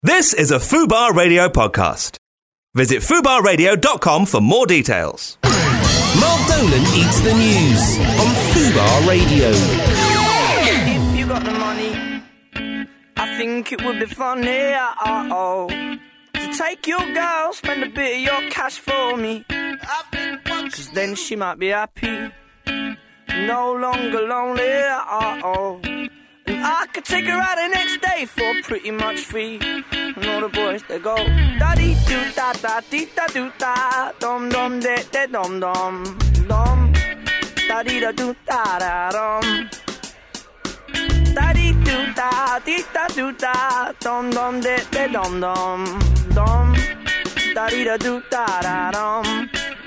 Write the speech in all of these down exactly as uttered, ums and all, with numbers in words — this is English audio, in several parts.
This is a Fubar Radio podcast. Visit fubar radio dot com for more details. Mark Dolan eats the news on Fubar Radio. If you got the money, I think it would be funny, oh, to take your girl, spend a bit of your cash for me. Cause then she might be happy, no longer lonely, oh. And I could take her out the next day for pretty much free. And all the boys, they go da-dee do da da dee da do da dum dum de de dum dum dum da-dee da do da da dum da-dee do da dee da do da dum dum de de dum dum dum da-dee da do da da dum.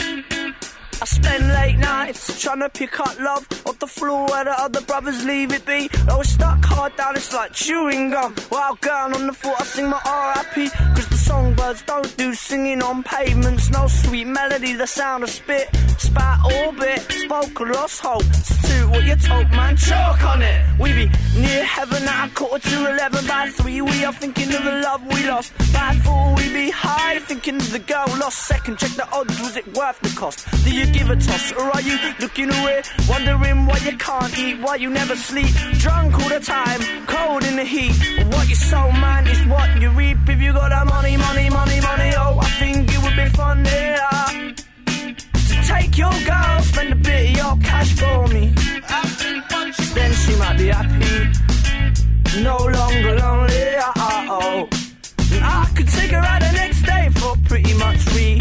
I spend late nights trying to pick up love off the floor where the other brothers leave it be. I was stuck hard down, it's like chewing gum. While girl on the floor, I sing my R I P. Cause the songbirds don't do singing on pavements. No sweet melody, the sound of spit. Spat orbit, spoke a lost hope. Substitute what you told, man, choke on it. We be near heaven at a quarter to eleven. By three, we are thinking of the love we lost. By four, we be high, thinking of the girl lost. Second, check the odds, was it worth the cost? Do you give a toss, or are you looking away, wondering why you can't eat, why you never sleep, drunk all the time, cold in the heat? What you sow, man, is what you reap. If you got that money, money, money, money, oh, I think it would be fun, yeah, to take your girl, spend a bit of your cash for me. Then she might be happy, no longer lonely, oh. And I could take her out the next day for pretty much free.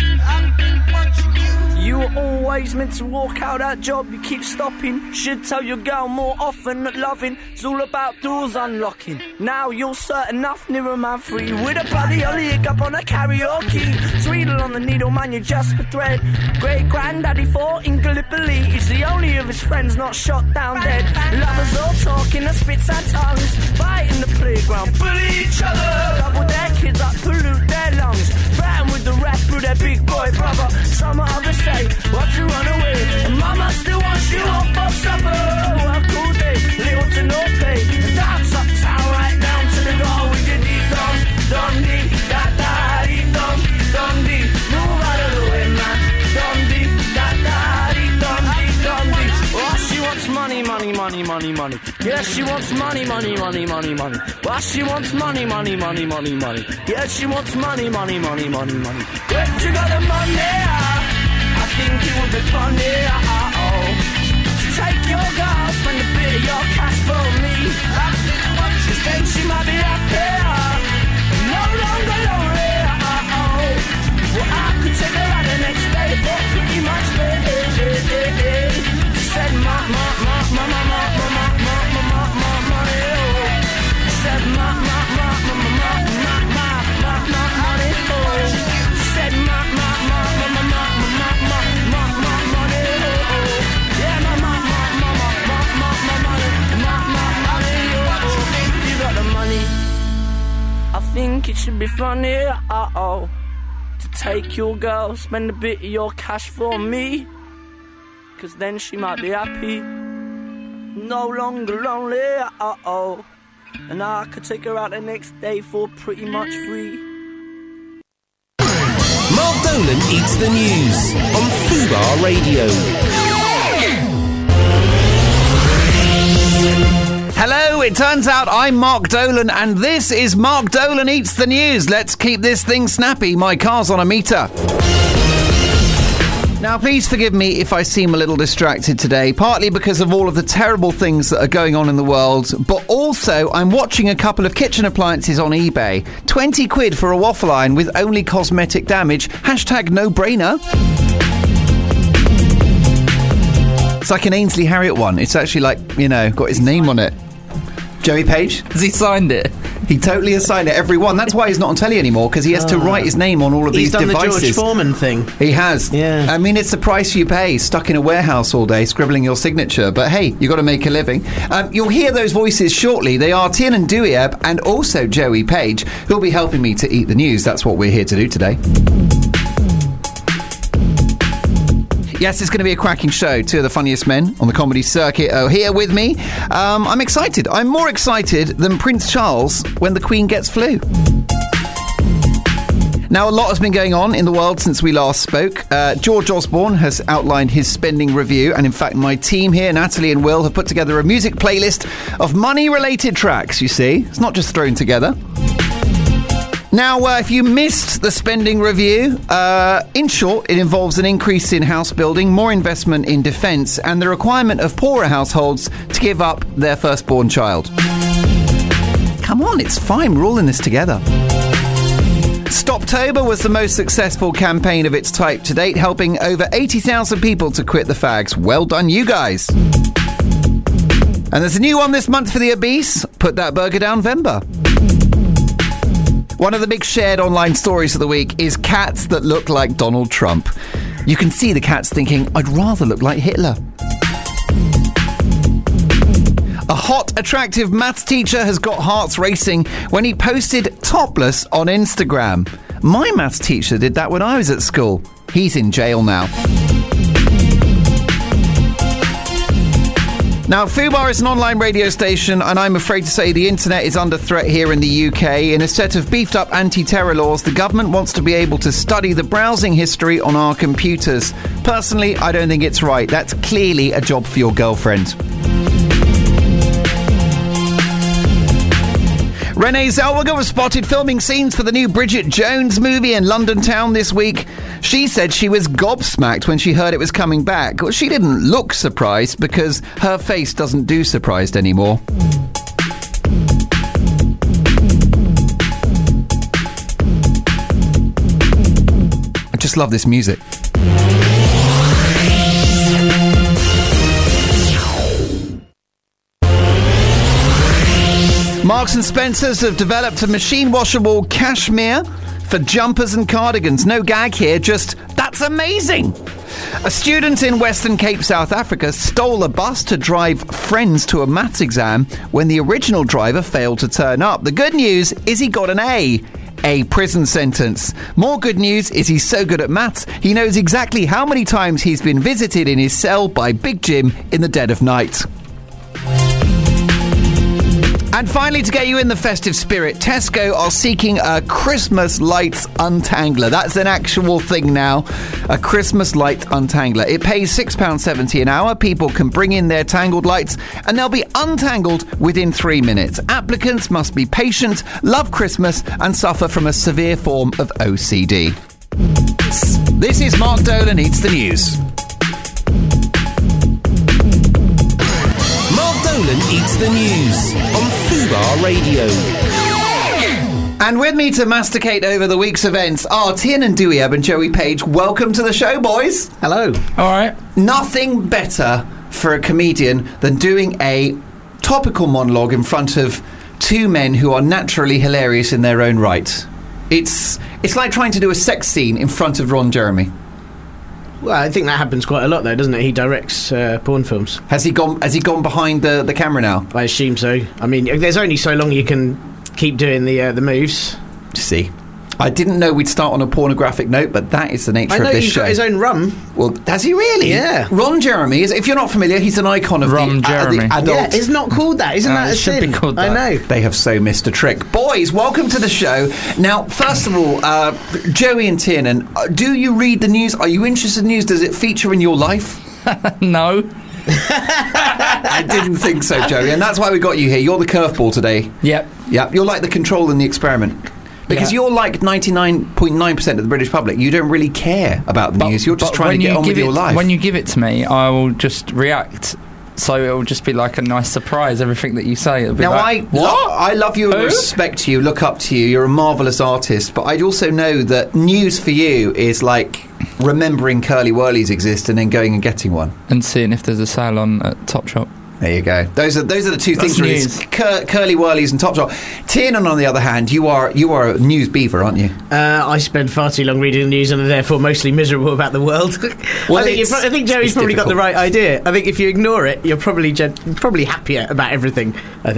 You were always meant to walk out that job, you keep stopping. Should tell your girl more often that loving is all about doors unlocking. Now you're certain enough, nearer man free. With a bloody leg up on a karaoke. Tweedle on the needle, man, you're just a thread. Great granddaddy fought in Gallipoli. He's the only of his friends not shot down dead. Lovers all talking, the spits and tongues. Fight in the playground, bully each other. Double their kids up, pollute their lungs. Threaten with the rap through their big boy brother. Some others say what to run away, and mama still wants you home for supper. Well, cool day, little to no pay. Dance uptown right down to the door with your dee dum dum dee da da dee dum dum dee. Move out of the way, man. Dum dee da da dee dum dee dum dee. Oh, she wants money, money, money, money, money. Yeah, she wants money, money, money, money, money. Well, she wants money, money, money, money, money. Yeah, she wants money, money, money, money, money. Where you got the money? I think it would be funny, uh, oh, to take your girl, spend a bit of your cash for me. Cause then she might be happy, no longer lonely, uh, oh. Well, I could take her out the next day for pretty much free. She said, ma, ma, ma, ma, ma, ma, ma, ma, ma, ma, ma, ma, money, oh. She said, ma, ma, ma, ma, ma, ma, ma, ma, ma, ma, money, oh. She said, ma, ma, ma, ma, ma, ma, ma, ma, I think it should be funny, uh-oh, to take your girl, spend a bit of your cash for me. Cause then she might be happy, no longer lonely, uh-oh. And I could take her out the next day for pretty much free. Mark Dolan eats the news on Fubar Radio. Hello, it turns out I'm Mark Dolan and this is Mark Dolan Eats the News. Let's keep this thing snappy. My car's on a meter. Now, please forgive me if I seem a little distracted today, partly because of all of the terrible things that are going on in the world, but also I'm watching a couple of kitchen appliances on eBay. twenty quid for a waffle iron with only cosmetic damage. Hashtag no brainer. It's like an Ainsley Harriott one. It's actually like, you know, got his name on it. Joey Page? Has he signed it? He totally has signed it, every one. That's why he's not on telly anymore, because he has to write his name on all of He's these done devices. the George Foreman thing. He has. Yeah. I mean, it's the price you pay, stuck in a warehouse all day, scribbling your signature. But hey, you've got to make a living. Um, you'll hear those voices shortly. They are Tiernan Douieb and also Joey Page, who'll be helping me to eat the news. That's what we're here to do today. Yes, it's going to be a cracking show. Two of the funniest men on the comedy circuit are here with me. Um, I'm excited. I'm more excited than Prince Charles when the Queen gets flu. Now, a lot has been going on in the world since we last spoke. Uh, George Osborne has outlined his spending review, and in fact, my team here, Natalie and Will, have put together a music playlist of money-related tracks, you see. It's not just thrown together. Now, uh, if you missed the spending review, uh, in short, it involves an increase in house building, more investment in defence, and the requirement of poorer households to give up their firstborn child. Come on, it's fine, we're all in this together. Stoptober was the most successful campaign of its type to date, helping over eighty thousand people to quit the fags. Well done, you guys. And there's a new one this month for the obese. Put that burger down, Vember. One of the big shared online stories of the week is cats that look like Donald Trump. You can see the cats thinking, I'd rather look like Hitler. A hot, attractive maths teacher has got hearts racing when he posted topless on Instagram. My maths teacher did that when I was at school. He's in jail now. Now, Fubar is an online radio station, and I'm afraid to say the internet is under threat here in the U K. In a set of beefed-up anti-terror laws, the government wants to be able to study the browsing history on our computers. Personally, I don't think it's right. That's clearly a job for your girlfriend. Renee Zellweger was spotted filming scenes for the new Bridget Jones movie in London town this week. She said she was gobsmacked when she heard it was coming back. Well, she didn't look surprised because her face doesn't do surprised anymore. I just love this music. Marks and Spencer's have developed a machine-washable cashmere for jumpers and cardigans. No gag here, just, that's amazing! A student in Western Cape, South Africa, stole a bus to drive friends to a maths exam when the original driver failed to turn up. The good news is he got an A. A prison sentence. More good news is he's so good at maths, he knows exactly how many times he's been visited in his cell by Big Jim in the dead of night. And finally, to get you in the festive spirit, Tesco are seeking a Christmas lights untangler. That's an actual thing now. A Christmas light untangler. It pays six pounds seventy an hour. People can bring in their tangled lights and they'll be untangled within three minutes. Applicants must be patient, love Christmas and suffer from a severe form of O C D. This is Mark Dolan Eats the News. Dolan Eats the News on Fubar Radio. And with me to masticate over the week's events are Tiernan Douieb and Joey Page. Welcome to the show, boys. Hello. All right. Nothing better for a comedian than doing a topical monologue in front of two men who are naturally hilarious in their own right. It's it's like trying to do a sex scene in front of Ron Jeremy. Well, I think that happens quite a lot, though, doesn't it? He directs uh, porn films. Has he gone? Has he gone behind the, the camera now? I assume so. I mean, there's only so long you can keep doing the uh, the moves. See, I didn't know we'd start on a pornographic note, but that is the nature I know of this he's show. got his own rum. Well, does he really? Yeah. Ron Jeremy is. If you're not familiar, he's an icon of Ron the, Jeremy. uh, the adult. Yeah, it's not called that. Isn't Uh, that it a should sin? be called I that. know. They have so missed a trick. Boys, welcome to the show. Now, first of all, uh, Joey and Tiernan, uh, do you read the news? Are you interested in news? Does it feature in your life? No. I didn't think so, Joey, and that's why we got you here. You're the curveball today. Yep. Yep, you're like the control in the experiment. Because Yeah. you're like ninety-nine point nine percent of the British public. You don't really care about the But- news. You're just but trying when to get you on give with your it- life. When you give it to me, I will just react. So it will just be like a nice surprise, everything that you say. It'll be Now, like, I, what? lo- I love you and Who? respect you, look up to you. You're a marvellous artist. But I'd also know that news for you is like remembering curly whirlies exist and then going and getting one. And seeing if there's a sale on at Topshop. There you go. Those are those are the two That's things. Really. news. It's Cur- curly whirlies and Topshop. Tiernan, on the other hand, you are you are a news beaver, aren't you? Uh, I spend far too long reading the news and are therefore mostly miserable about the world. Well, I think it's- you're pro- I think Joey's it's probably got the difficult. right idea. I think if you ignore it, you're probably gen- probably happier about everything. I think.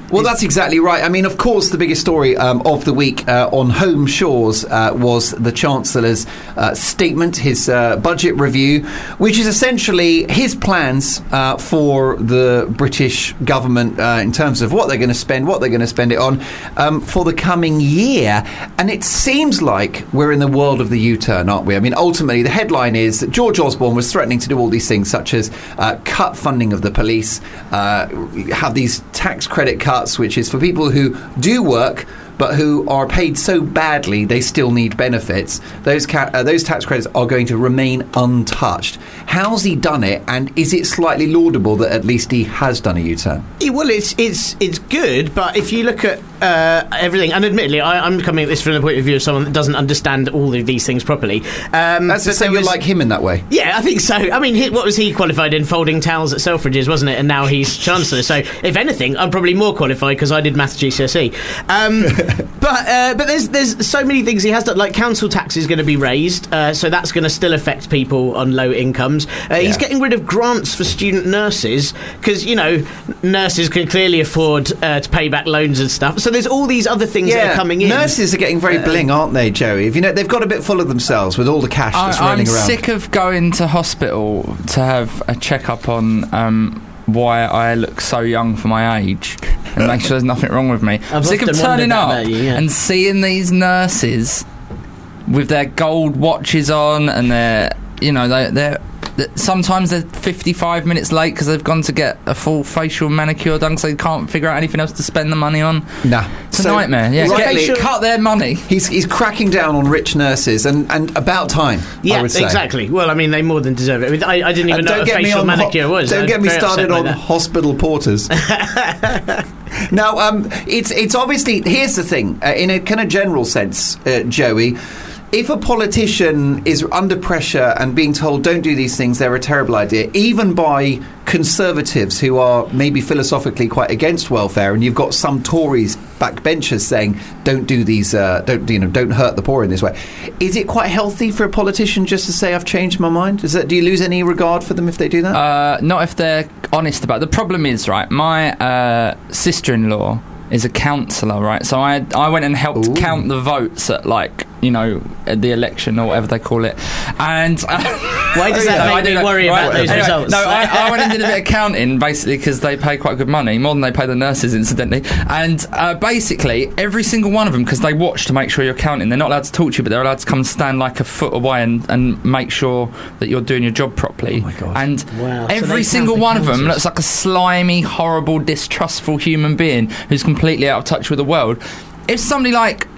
Well, that's exactly right. I mean, of course, the biggest story um, of the week uh, on home shores uh, was the Chancellor's uh, statement, his uh, budget review, which is essentially his plans uh, for the British government uh, in terms of what they're going to spend, what they're going to spend it on um, for the coming year. And it seems like we're in the world of the U-turn, aren't we? I mean, ultimately, the headline is that George Osborne was threatening to do all these things, such as uh, cut funding of the police, uh, have these tax credit cuts, which is for people who do work but who are paid so badly they still need benefits. Those ca- uh, those tax credits are going to remain untouched. How's he done it, and is it slightly laudable that at least he has done a U-turn? Yeah, well, it's it's it's good, but if you look at uh, everything, and admittedly, I, I'm coming at this from the point of view of someone that doesn't understand all of these things properly. Um, That's to say you're like him in that way. Yeah, I think so. I mean, he, what was he qualified in? Folding towels at Selfridges, wasn't it? And now he's Chancellor. So, if anything, I'm probably more qualified because I did maths G C S E. Um, but uh, but there's there's so many things he has done. Like council tax is going to be raised, uh, so that's going to still affect people on low incomes. Uh, yeah. He's getting rid of grants for student nurses because, you know, nurses can clearly afford uh, to pay back loans and stuff. So there's all these other things yeah, that are coming in. Nurses are getting very uh, bling, aren't they, Joey? If you know, they've got a bit full of themselves with all the cash that's I, running I'm around. I'm sick of going to hospital to have a check-up on um, why I look so young for my age and make sure there's nothing wrong with me. I'm sick of turning up you, yeah. and seeing these nurses with their gold watches on and their, you know, they, they're sometimes they're fifty-five minutes late because they've gone to get a full facial manicure done because they can't figure out anything else to spend the money on. Nah. It's so, a nightmare. Yeah, right, get, cut their money. He's he's cracking down on rich nurses and, and about time, yeah, I would say. Exactly. Well, I mean, they more than deserve it. I, mean, I, I didn't even know what a facial manicure ho- was. Don't I'm get me started on that. hospital porters. Now, um, it's, it's obviously... Here's the thing. Uh, in a kind of general sense, uh, Joey... If a politician is under pressure and being told don't do these things, they're a terrible idea, even by conservatives who are maybe philosophically quite against welfare, and you've got some Tories backbenchers saying don't do these, uh, don't you know, don't hurt the poor in this way. Is it quite healthy for a politician just to say I've changed my mind? Is that, do you lose any regard for them if they do that? Uh, not if they're honest about it. The problem is, right, my uh, sister-in-law is a councillor, right? So I I went and helped Ooh. count the votes at, like, you know, at the election or whatever they call it. And uh, why does that no, make me know, worry right, about those anyway, results? No, I, I went and did a bit of counting, basically, because they pay quite good money, more than they pay the nurses, incidentally. And uh, basically, every single one of them, because they watch to make sure you're counting, they're not allowed to talk to you, but they're allowed to come and stand like a foot away and, and make sure that you're doing your job properly. Oh my God. And wow. every so single the one councils. of them looks like a slimy, horrible, distrustful human being who's completely out of touch with the world. If somebody like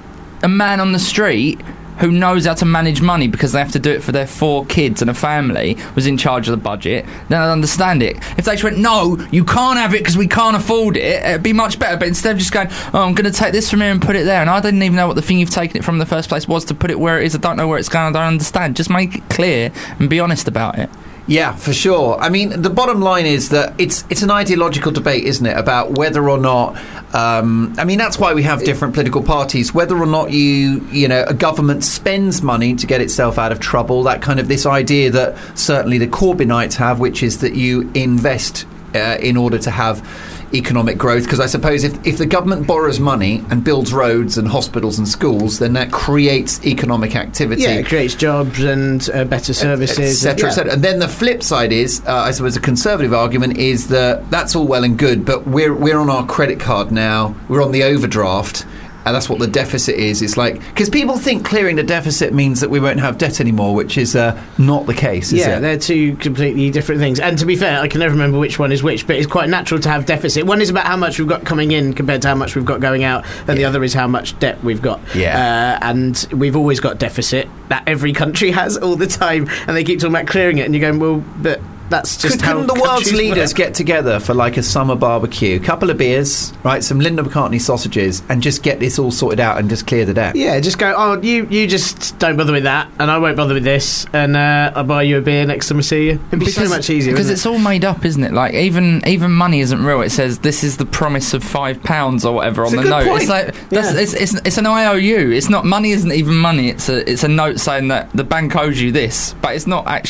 a man on the street who knows how to manage money because they have to do it for their four kids and a family was in charge of the budget, then I'd understand it. If they just went, no, you can't have it because we can't afford it, it'd be much better. But instead of just going, oh, I'm going to take this from here and put it there, and I didn't even know what the thing you've taken it from in the first place was to put it where it is, I don't know where it's going, I don't understand. Just make it clear and be honest about it. Yeah, for sure. I mean, the bottom line is that it's it's an ideological debate, isn't it, about whether or not... Um, I mean, that's why we have different political parties. Whether or not you, you know, a government spends money to get itself out of trouble, that kind of this idea that certainly the Corbynites have, which is that you invest uh, in order to have economic growth, because I suppose if, if the government borrows money and builds roads and hospitals and schools, then that creates economic activity. Yeah, it creates jobs and uh, better services, et cetera, et cetera. And then the flip side is, uh, I suppose, a conservative argument is that that's all well and good, but we're we're on our credit card now, we're on the overdraft. And that's what the deficit is. It's like, because people think clearing the deficit means that we won't have debt anymore, which is uh, not the case, is yeah, it? they're two completely different things. And to be fair, I can never remember which one is which, but it's quite natural to have deficit. One is about how much we've got coming in compared to how much we've got going out, and yeah. the other is how much debt we've got. Yeah. Uh, and we've always got deficit that every country has all the time, and they keep talking about clearing it, and you're going, well, but... That's just Could, how couldn't the world's leaders work. get together for like a summer barbecue, couple of beers, right, some Linda McCartney sausages, and just get this all sorted out and just clear the debt? Yeah, just go, oh, you, you just don't bother with that, and I won't bother with this, and uh, I'll buy you a beer next time I see you. It'd be because, so much easier. Because it's it? all made up, isn't it? Like, even even money isn't real. It says, this is the promise of five pounds or whatever it's on the note. Point. It's like, that's, yeah. it's, it's, it's an I O U. It's not, money isn't even money. It's a, it's a note saying that the bank owes you this, but it's not actually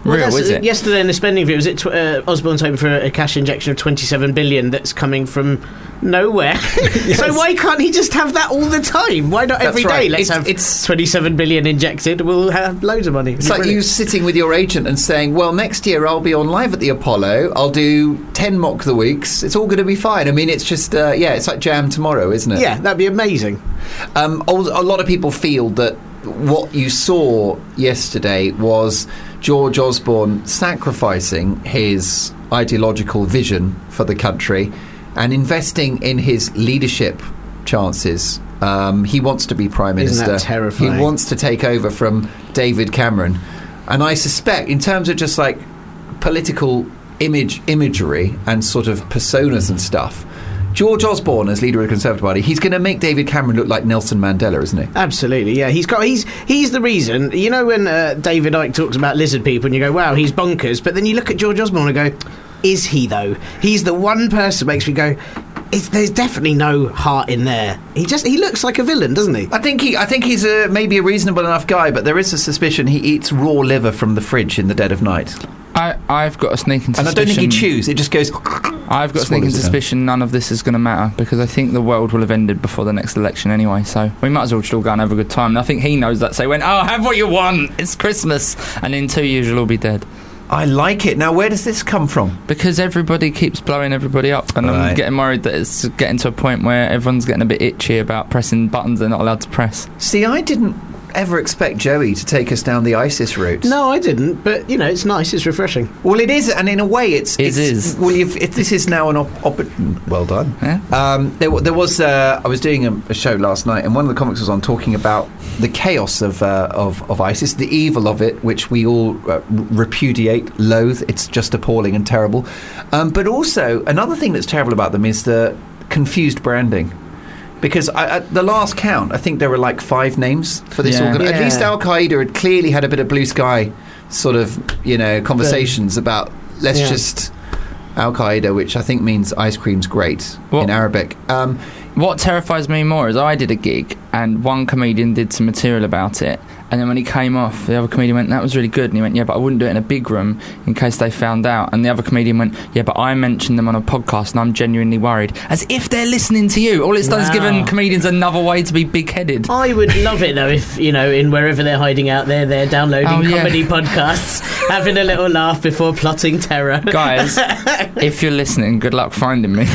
Well, real, that's- is it? Yesterday in the spending review, was it tw- uh, Osborne's hoping for a, a cash injection of twenty-seven billion that's coming from nowhere. So why can't he just have that all the time? Why not That's every day? right. Let's It's- have it's- twenty-seven billion injected. We'll have loads of money. It's like you sitting with your agent and saying, well, next year I'll be on live at the Apollo. I'll do ten mock the weeks. It's all going to be fine. I mean, it's just, uh, yeah, it's like jam tomorrow, isn't it? Yeah, that'd be amazing. Um, a a lot of people feel that what you saw yesterday was George Osborne sacrificing his ideological vision for the country and investing in his leadership chances. Um, he wants to be Prime Minister. Isn't that terrifying? He wants to take over from David Cameron. And I suspect, in terms of just like political image imagery and sort of personas and stuff, George Osborne, as leader of the Conservative Party, he's going to make David Cameron look like Nelson Mandela, isn't he? Absolutely, yeah. He's got he's he's the reason. You know when uh, David Icke talks about lizard people, and you go, "Wow, he's bonkers," but then you look at George Osborne and go, "Is he though?" He's the one person that makes me go, it's, "There's definitely no heart in there." He just he looks like a villain, doesn't he? I think he, I think he's a, maybe a reasonable enough guy, but there is a suspicion he eats raw liver from the fridge in the dead of night. I, I've got a sneaking suspicion. And I don't think he chews. It just goes. I've got a sneaking suspicion none of this is going to matter because I think the world will have ended before the next election anyway. So we might as well just all go and have a good time. And I think he knows that. So he went, "Oh, have what you want. It's Christmas," and in two years you'll all be dead. I like it. Now, where does this come from? Because everybody keeps blowing everybody up, and Right. I'm getting worried that it's getting to a point where everyone's getting a bit itchy about pressing buttons they're not allowed to press. See, I didn't ever expect Joey to take us down the ISIS route. No, I didn't. But you know, it's nice. It's refreshing. Well, it is, and in a way, it's. It it's, is. Well, you've, it, this is now an op. op well done. Yeah. Um, there, wa- there was. Uh, I was doing a, a show last night, and one of the comics was on talking about the chaos of uh, of, of ISIS, the evil of it, which we all uh, repudiate, loathe. It's just appalling and terrible. Um, but also, another thing that's terrible about them is the confused branding. Because I, at the last count, I think there were like five names for this Yeah. organ. At Yeah. least Al Qaeda had clearly had a bit of blue sky sort of, you know, conversations about let's Yeah. just Al Qaeda, which I think means ice cream's great What- in Arabic. Um, What terrifies me more is I did a gig and one comedian did some material about it, and then when he came off, the other comedian went, "That was really good," and he went, "Yeah, but I wouldn't do it in a big room in case they found out." And the other comedian went, "Yeah, but I mentioned them on a podcast and I'm genuinely worried." As if they're listening to you. All it's done is Wow. given comedians another way to be big-headed. I would love it though if, you know, in wherever they're hiding out there, they're downloading Oh, yeah. comedy podcasts, having a little laugh before plotting terror. Guys, if you're listening, good luck finding me.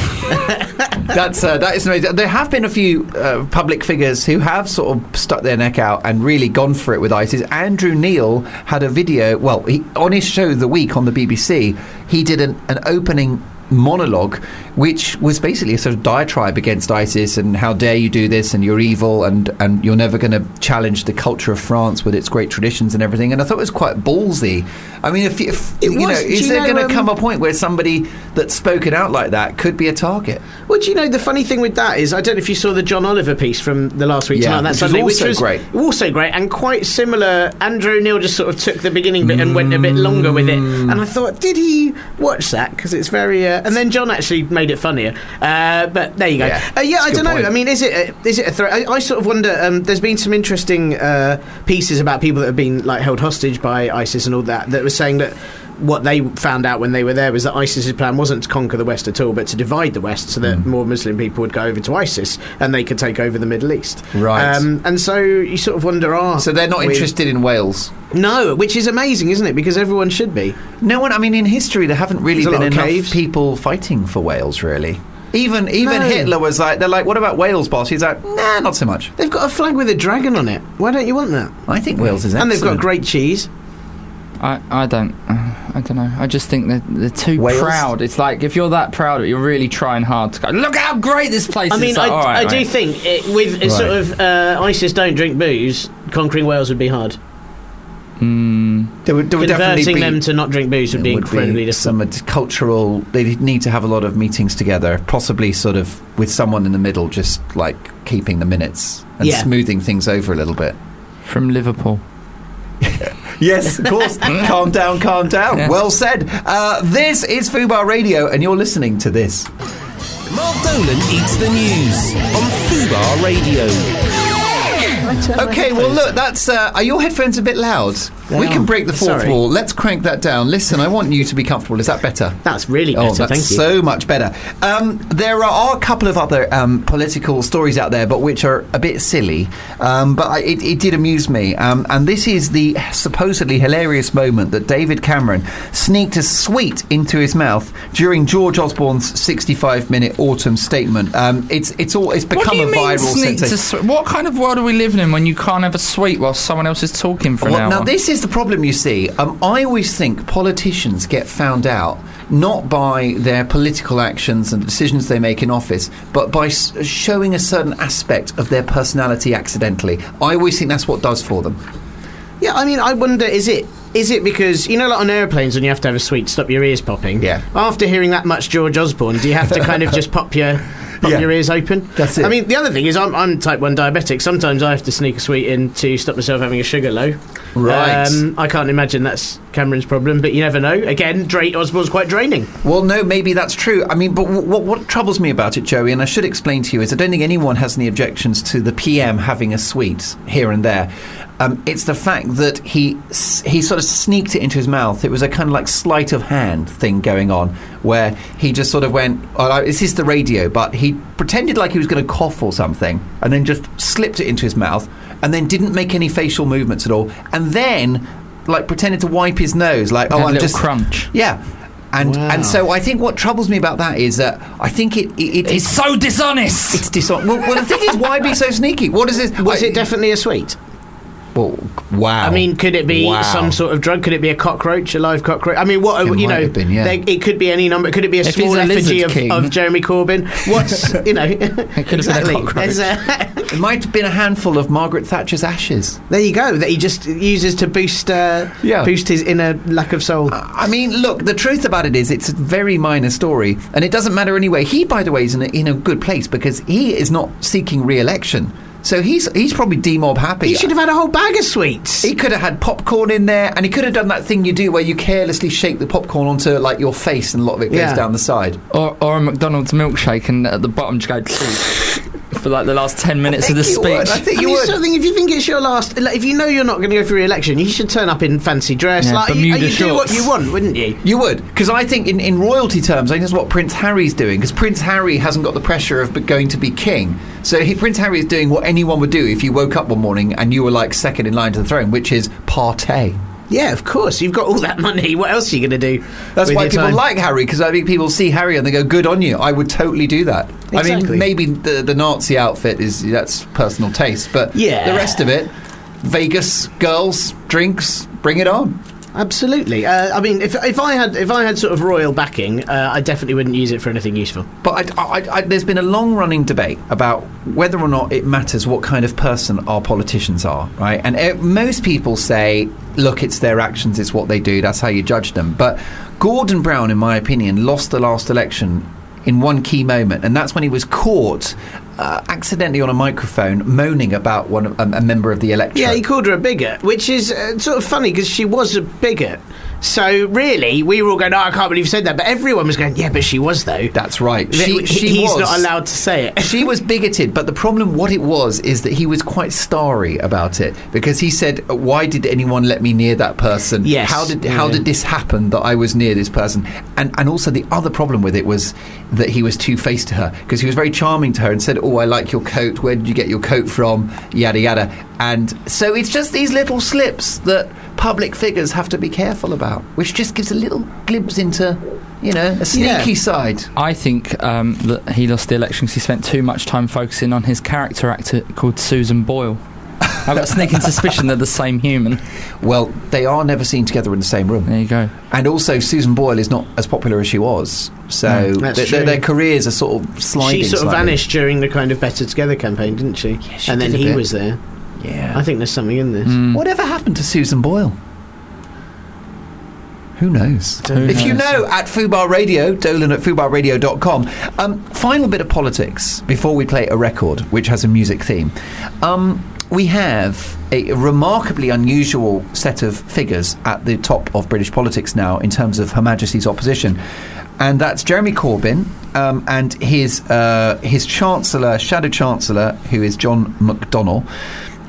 that's uh, that is amazing. There have been a few uh, public figures who have sort of stuck their neck out and really gone for it with ISIS. Andrew Neil had a video. Well, he, on his show The Week on the B B C, he did an, an opening monologue which was basically a sort of diatribe against ISIS and how dare you do this and you're evil and, and you're never going to challenge the culture of France with its great traditions and everything. And I thought it was quite ballsy. I mean, if, if It you know, was. Do is you there know, going to um, come a point where somebody that's spoken out like that could be a target? Well, do you know, the funny thing with that is, I don't know if you saw the John Oliver piece from the last week Yeah, tonight, that which was Sunday, also which was great. also great and quite similar. Andrew Neil just sort of took the beginning bit and went a bit longer with it, Mm. and I thought, did he watch that? Because it's very. Uh, and then John actually made it funnier. Uh, but there you go. Yeah, uh, yeah that's a I good don't know. point. I mean, is it a, is it a threat? I, I sort of wonder. Um, there's been some interesting uh, pieces about people that have been like held hostage by ISIS and all that that was saying that what they found out when they were there was that ISIS's plan wasn't to conquer the West at all, but to divide the West so that Mm. more Muslim people would go over to ISIS and they could take over the Middle East. Right. Um, and so you sort of wonder, ah, So they're not we- interested in Wales? No, which is amazing, isn't it? Because everyone should be. No one. I mean, in history, there haven't really There's a been lot of enough caves. people fighting for Wales, really. Even even No. Hitler was like, they're like, what about Wales, boss? He's like, nah, not so much. They've got a flag with a dragon on it. Why don't you want that? I think Wales is And excellent. they've got great cheese. I, I don't uh, I don't know. I just think they're, they're too Wales? proud. It's like if you're that proud, you're really trying hard to go, look how great this place I is. mean, It's like, I, all right, I do mate. think it, with uh, sort Right. of uh, ISIS don't drink booze, conquering Wales would be hard. Mm, There would, there would definitely Converting be, them to not drink booze would be there would incredibly be difficult. some cultural. They need to have a lot of meetings together, possibly sort of with someone in the middle, just like keeping the minutes and Yeah. smoothing things over a little bit. from Liverpool. Yes, of course. Calm down, calm down. Yeah. Well said. Uh, this is Fubar Radio, and you're listening to this. Mark Dolan eats the news on Fubar Radio. Okay, well, look, that's. Uh, are your headphones a bit loud? They we are. can break the fourth Sorry. wall. Let's crank that down. Listen, I want you to be comfortable. Is that better? That's really Oh, better, that's thank you. so much better. Um, there are a couple of other um, political stories out there, but which are a bit silly. Um, but I, it, it did amuse me. Um, and this is the supposedly hilarious moment that David Cameron sneaked a sweet into his mouth during George Osborne's sixty-five minute autumn statement. Um, it's it's all it's become What do you a mean viral sneak to sensation. sw- What kind of world are we living in when you can't have a sweet while someone else is talking for an Well, hour? now this is the problem, you see. Um, I always think politicians get found out not by their political actions and decisions they make in office, but by s- showing a certain aspect of their personality accidentally. I always think that's what does for them. Yeah, I mean, I wonder, is it is it because, you know, like on airplanes when you have to have a sweet to stop your ears popping? Yeah. After hearing that much George Osborne, do you have to kind of just pop your pop Yeah. your ears open? That's it. I mean, the other thing is I'm, I'm type one diabetic. Sometimes I have to sneak a sweet in to stop myself having a sugar low. Right. Um, I can't imagine that's Cameron's problem, but you never know. Again, Dra- Osborne's quite draining. Well, no, maybe that's true. I mean, but w- what, what troubles me about it, Joey, and I should explain to you, is I don't think anyone has any objections to the P M having a sweet here and there. Um, it's the fact that he s- he sort of sneaked it into his mouth. It was a kind of like sleight of hand thing going on, where he just sort of went, oh, this is the radio, but he pretended like he was going to cough or something, and then just slipped it into his mouth, and then didn't make any facial movements at all, and then like pretended to wipe his nose, like, oh, Had a I'm little just crunch. yeah. And Wow. and so I think what troubles me about that is that I think it, it, it It's so dishonest. it's dishonest. Well, well, the thing is, why be so sneaky? What is this? Was I- it definitely a sweet? Well, wow. I mean, could it be Wow. some sort of drug? Could it be a cockroach, a live cockroach? I mean, what It you might know? have been, yeah. they, it could be any number. Could it be a If small he's a effigy lizard of, king. of Jeremy Corbyn? What's you know? It could have been a cockroach. It might have been a handful of Margaret Thatcher's ashes. There you go. That he just uses to boost, uh, Yeah. boost his inner lack of soul. I mean, look, the truth about it is it's a very minor story, and it doesn't matter anyway. He, by the way, is in a, in a good place because he is not seeking re-election. So he's he's probably demob happy. He should have had a whole bag of sweets. He could have had popcorn in there, and he could have done that thing you do where you carelessly shake the popcorn onto like your face, and a lot of it goes Yeah. down the side. Or, or a McDonald's milkshake, and at the bottom just go for like the last ten minutes of the think you would. speech. I think I you mean, would. sort of thing, if you think it's your last, like, if you know you're not going to go for re-election, you should turn up in fancy dress. Yeah, like, you, Bermuda you do what shorts. you want, wouldn't you? You would, because I think in, in royalty terms, I think that's what Prince Harry's doing, because Prince Harry hasn't got the pressure of be- going to be king. So he, Prince Harry is doing what anyone would do if you woke up one morning and you were like second in line to the throne, which is partay. Yeah, of course. You've got all that money. What else are you going to do? That's with why your people time? like Harry, because I think people see Harry and they go, good on you. I would totally do that. I Exactly. mean, maybe the, the Nazi outfit is, that's personal taste, but Yeah. the rest of it, Vegas, girls, drinks, bring it on. Absolutely. Uh, I mean, if if I had if I had sort of royal backing, uh, I definitely wouldn't use it for anything useful. But I, I, I, there's been a long-running debate about whether or not it matters what kind of person our politicians are, right? And uh, most people say, look, it's their actions, it's what they do, that's how you judge them. But Gordon Brown, in my opinion, lost the last election in one key moment, and that's when he was caught uh, accidentally on a microphone moaning about one of, um, a member of the electorate. Yeah, he called her a bigot, which is uh, sort of funny because she was a bigot. So really, we were all going, "Oh, I can't believe you said that," but everyone was going, "Yeah, but she was though." That's right. He- She, she he's was. not allowed to say it. She was bigoted, but the problem, what it was, is that he was quite starry about it because he said, "Why did anyone let me near that person? Yes. How did how Yeah. did this happen that I was near this person?" And and also the other problem with it was that he was two-faced to her because he was very charming to her and said, "Oh, I like your coat. Where did you get your coat from?" Yada yada. And so it's just these little slips that public figures have to be careful about, which just gives a little glimpse into, you know, a sneaky Yeah. side. I think um, that he lost the election because he spent too much time focusing on his character actor called Susan Boyle. I've got a sneaking suspicion they're the same human. Well, they are never seen together in the same room. There you go. And also, Susan Boyle is not as popular as she was. So Mm, that's th- true. th- their careers are sort of sliding. She sort of slightly. vanished during the kind of Better Together campaign, didn't she? Yeah, she and then did a he bit. was there. Yeah. I think there's something in this. Mm. Whatever happened to Susan Boyle? Who knows? Who If you knows? know, at Fubar Radio, Dolan at fubar radio dot com. Um, final bit of politics before we play a record, which has a music theme. Um, we have a remarkably unusual set of figures at the top of British politics now in terms of Her Majesty's opposition. And that's Jeremy Corbyn um, and his uh, his Chancellor, Shadow Chancellor, who is John McDonnell.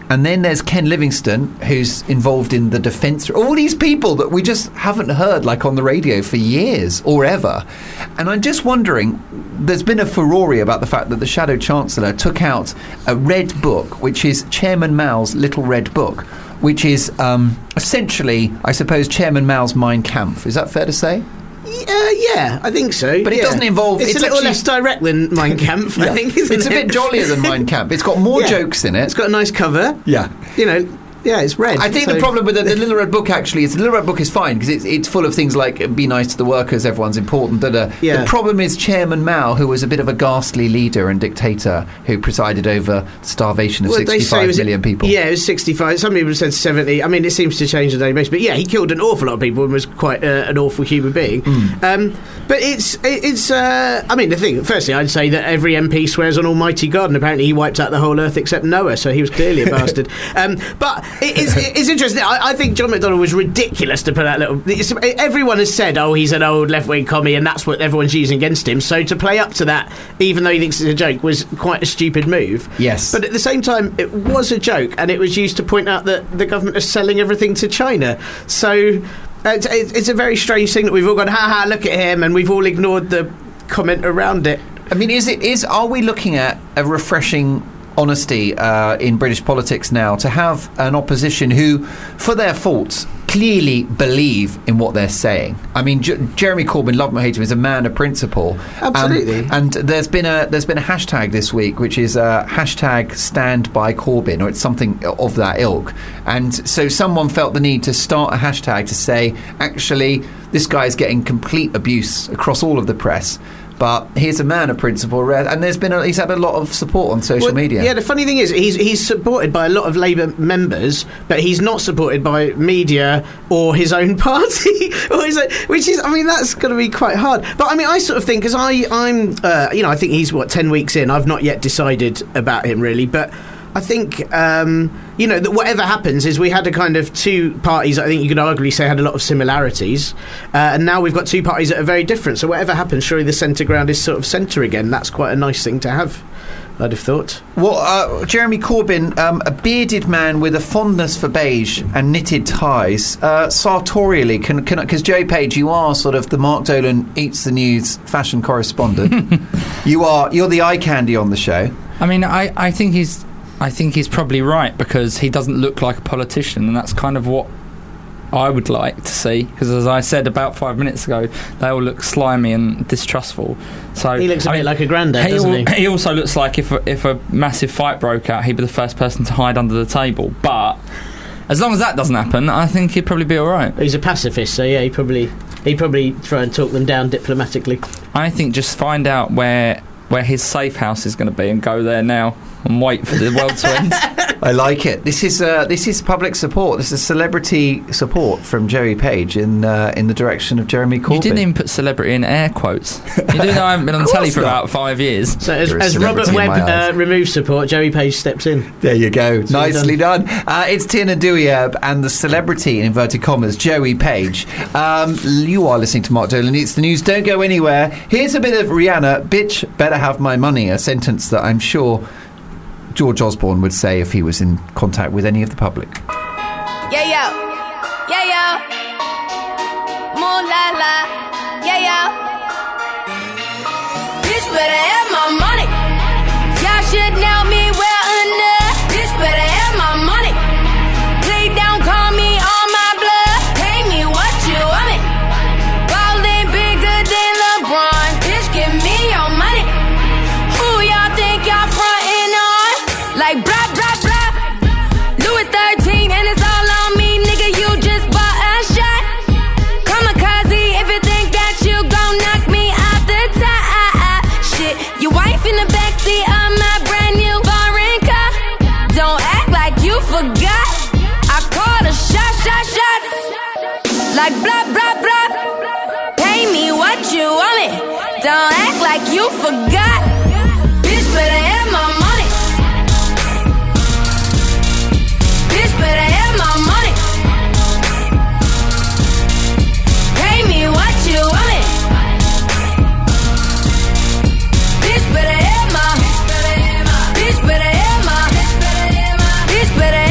And then there's Ken Livingstone, who's involved in the defence. All these people that we just haven't heard, like, on the radio for years or ever. And I'm just wondering, there's been a furore about the fact that the Shadow Chancellor took out a red book, which is Chairman Mao's Little Red Book, which is um, essentially, I suppose, Chairman Mao's Mein Kampf. Is that fair to say? Uh, yeah, I think so. But it yeah. doesn't involve... It's, it's a little actually, less direct than Mein Kampf, I think, isn't it's it? a bit jollier than Mein Kampf. It's got more Yeah. jokes in it. It's got a nice cover. Yeah. You know... Yeah, it's red. I think so. the problem with the, the Little Red Book actually is the Little Red Book is fine because it's it's full of things like be nice to the workers, everyone's important. Da, da. Yeah. The problem is Chairman Mao, who was a bit of a ghastly leader and dictator who presided over the starvation of Well, they say sixty-five it was- million people. Yeah, it was sixty-five. Some people said seventy. I mean, it seems to change on a daily basis. But yeah, he killed an awful lot of people and was quite uh, an awful human being. Mm. Um, but it's it, it's. Uh, I mean, the thing. Firstly, I'd say that every M P swears on Almighty God, and apparently he wiped out the whole earth except Noah, so he was clearly a bastard. Um, but it is it's interesting. I, I think John McDonnell was ridiculous to put that little. It's, everyone has said, "Oh, he's an old left-wing commie," and that's what everyone's using against him. So to play up to that, even though he thinks it's a joke, was quite a stupid move. Yes. But at the same time, it was a joke, and it was used to point out that the government is selling everything to China. So uh, it's, it's a very strange thing that we've all gone, "Ha ha, look at him," and we've all ignored the comment around it. I mean, is it is are we looking at a refreshing honesty uh, in British politics now to have an opposition who, for their faults, clearly believe in what they're saying? I mean, J- Jeremy Corbyn, love him or hate him, is a man of principle. Absolutely. Um, and there's been a there's been a hashtag this week, which is uh, hashtag Stand by Corbyn, or it's something of that ilk. And so someone felt the need to start a hashtag to say, actually, this guy is getting complete abuse across all of the press. But he's a man of principle, and there's been a, he's had a lot of support on social Well, media. Yeah, the funny thing is, he's he's supported by a lot of Labour members, but he's not supported by media or his own party, or his own, which is, I mean, that's going to be quite hard. But I mean, I sort of think, because I I'm, uh, you know, I think he's what ten weeks in. I've not yet decided about him really, but I think, um, you know, that whatever happens is we had a kind of two parties that I think you could arguably say had a lot of similarities, uh, and now we've got two parties that are very different. So whatever happens, surely the centre ground is sort of centre again. That's quite a nice thing to have, I'd have thought. Well, uh, Jeremy Corbyn, um, a bearded man with a fondness for beige and knitted ties, uh, sartorially, can because Joey Page, you are sort of the Mark Dolan Eats the News fashion correspondent. you are you're the eye candy on the show. I mean, I, I think he's I think he's probably right, because he doesn't look like a politician, and that's kind of what I would like to see, because as I said about five minutes ago, they all look slimy and distrustful. So He looks a I bit mean, like a granddad, he doesn't al- he? He also looks like if a, if a massive fight broke out, he'd be the first person to hide under the table. But as long as that doesn't happen, I think he'd probably be all right. He's a pacifist, so yeah, he probably he probably try and talk them down diplomatically. I think just find out where where his safe house is going to be and go there now and wait for the world to end. I like it. This is uh, this is public support. This is celebrity support from Joey Page in uh, in the direction of Jeremy Corbyn. You didn't even put celebrity in air quotes. You do know I haven't been on Of telly course for not. about five years. So as, You're a as Robert celebrity in Webb my eyes. uh, removes support, Joey Page steps in. There you go. So Nicely done. Uh, it's Tina Duyeb and the celebrity, in inverted commas, Joey Page. Um, you are listening to Mark Dolan Eats the News. Don't go anywhere. Here's a bit of Rihanna. Bitch, better have my money. A sentence that I'm sure George Osborne would say if he was in contact with any of the public. Yeah, yo. Yeah, yo. Moon la la. Yeah, yo. Bitch better have my money. Y'all should know me well enough. Bitch better have my money. Please don't call me on my blood. Pay me what you want me. Ballin' bigger than LeBron. Bitch, give me your money. Who y'all think y'all frontin' on? Like blah, blah, blah. Louis thirteen and it's all on me, nigga, you just bought a shot. Kamikaze, if you think that you gon' knock me out the top. Shit, your wife in the backseat of my brand new foreign car. Don't act like you forgot. I called a shot, shot, shot. Like blah, blah, blah. Pay me what you want me. Don't act like you forgot. Bitch better have my money. Bitch better have my money. Pay me what you want me. Bitch better have my. Bitch better have my. Bitch better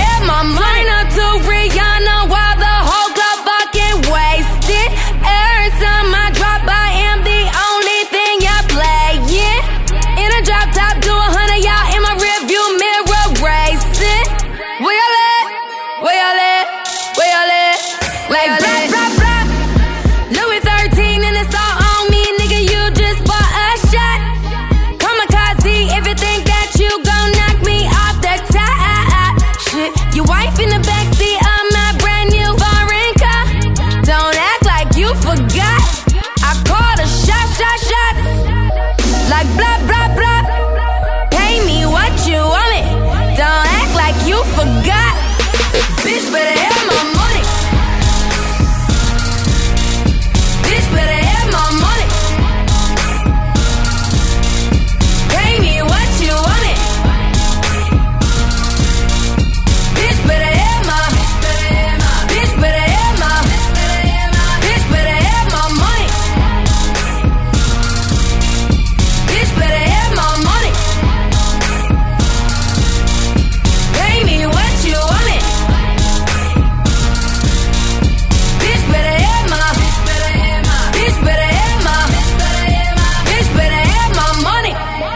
wife in the backseat of my brand new foreign car. Don't act like you forgot. I called a shot, shot, shot. Like blah, blah, blah. Pay me what you want me. Don't act like you forgot. Bitch, better have my money. Bitch, better have my money. Pay me what you want me. Bitch, better have my. Bitch, better have my. Bitch, better have my money. Bitch, better have my money. Pay me what you want me. Bitch, better have my. Bitch, better have my. Bitch, better have my money.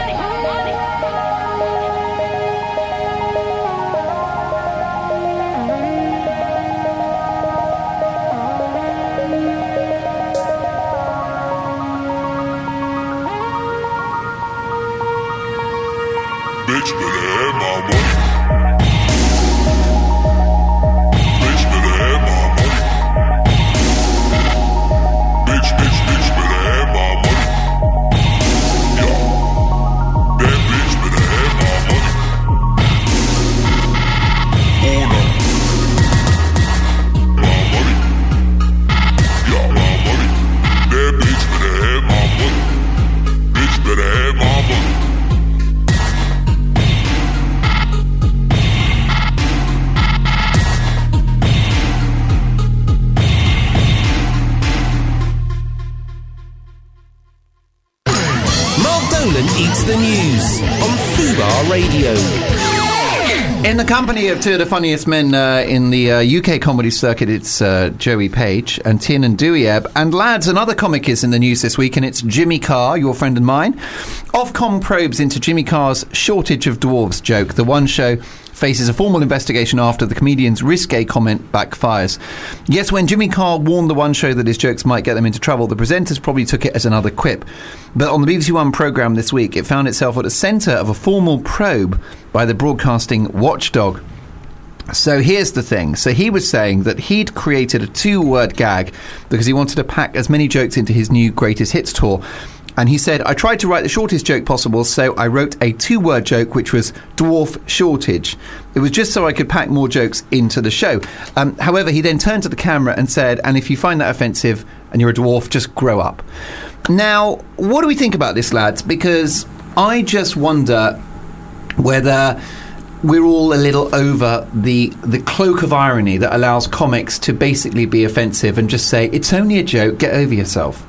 Bitch better have my money. Bitch better have my money. Bitch, bitch, bitch better have my money. Yeah. That bitch better have my money. Oh no. My money. Yeah, my money. That bitch better have my money. Bitch better have my money. Mark Dolan eats the news on Fubar Radio. In the company of two of the funniest men uh, in the uh, U K comedy circuit, it's uh, Joey Page and Tiernan Douieb. And lads, another comic is in the news this week, and it's Jimmy Carr, your friend and mine. Ofcom probes into Jimmy Carr's shortage of dwarves joke. The One Show faces a formal investigation after the comedian's risque comment backfires. Yes, when Jimmy Carr warned the One Show that his jokes might get them into trouble, the presenters probably took it as another quip. But on the B B C One programme this week, it found itself at the centre of a formal probe by the broadcasting watchdog. So here's the thing. So he was saying that he'd created a two-word gag because he wanted to pack as many jokes into his new Greatest Hits tour. And he said, I tried to write the shortest joke possible, so I wrote a two-word joke, which was dwarf shortage. It was just so I could pack more jokes into the show. Um, however, he then turned to the camera and said, and if you find that offensive and you're a dwarf, just grow up. Now, what do we think about this, lads? Because I just wonder whether we're all a little over the the cloak of irony that allows comics to basically be offensive and just say, it's only a joke, get over yourself.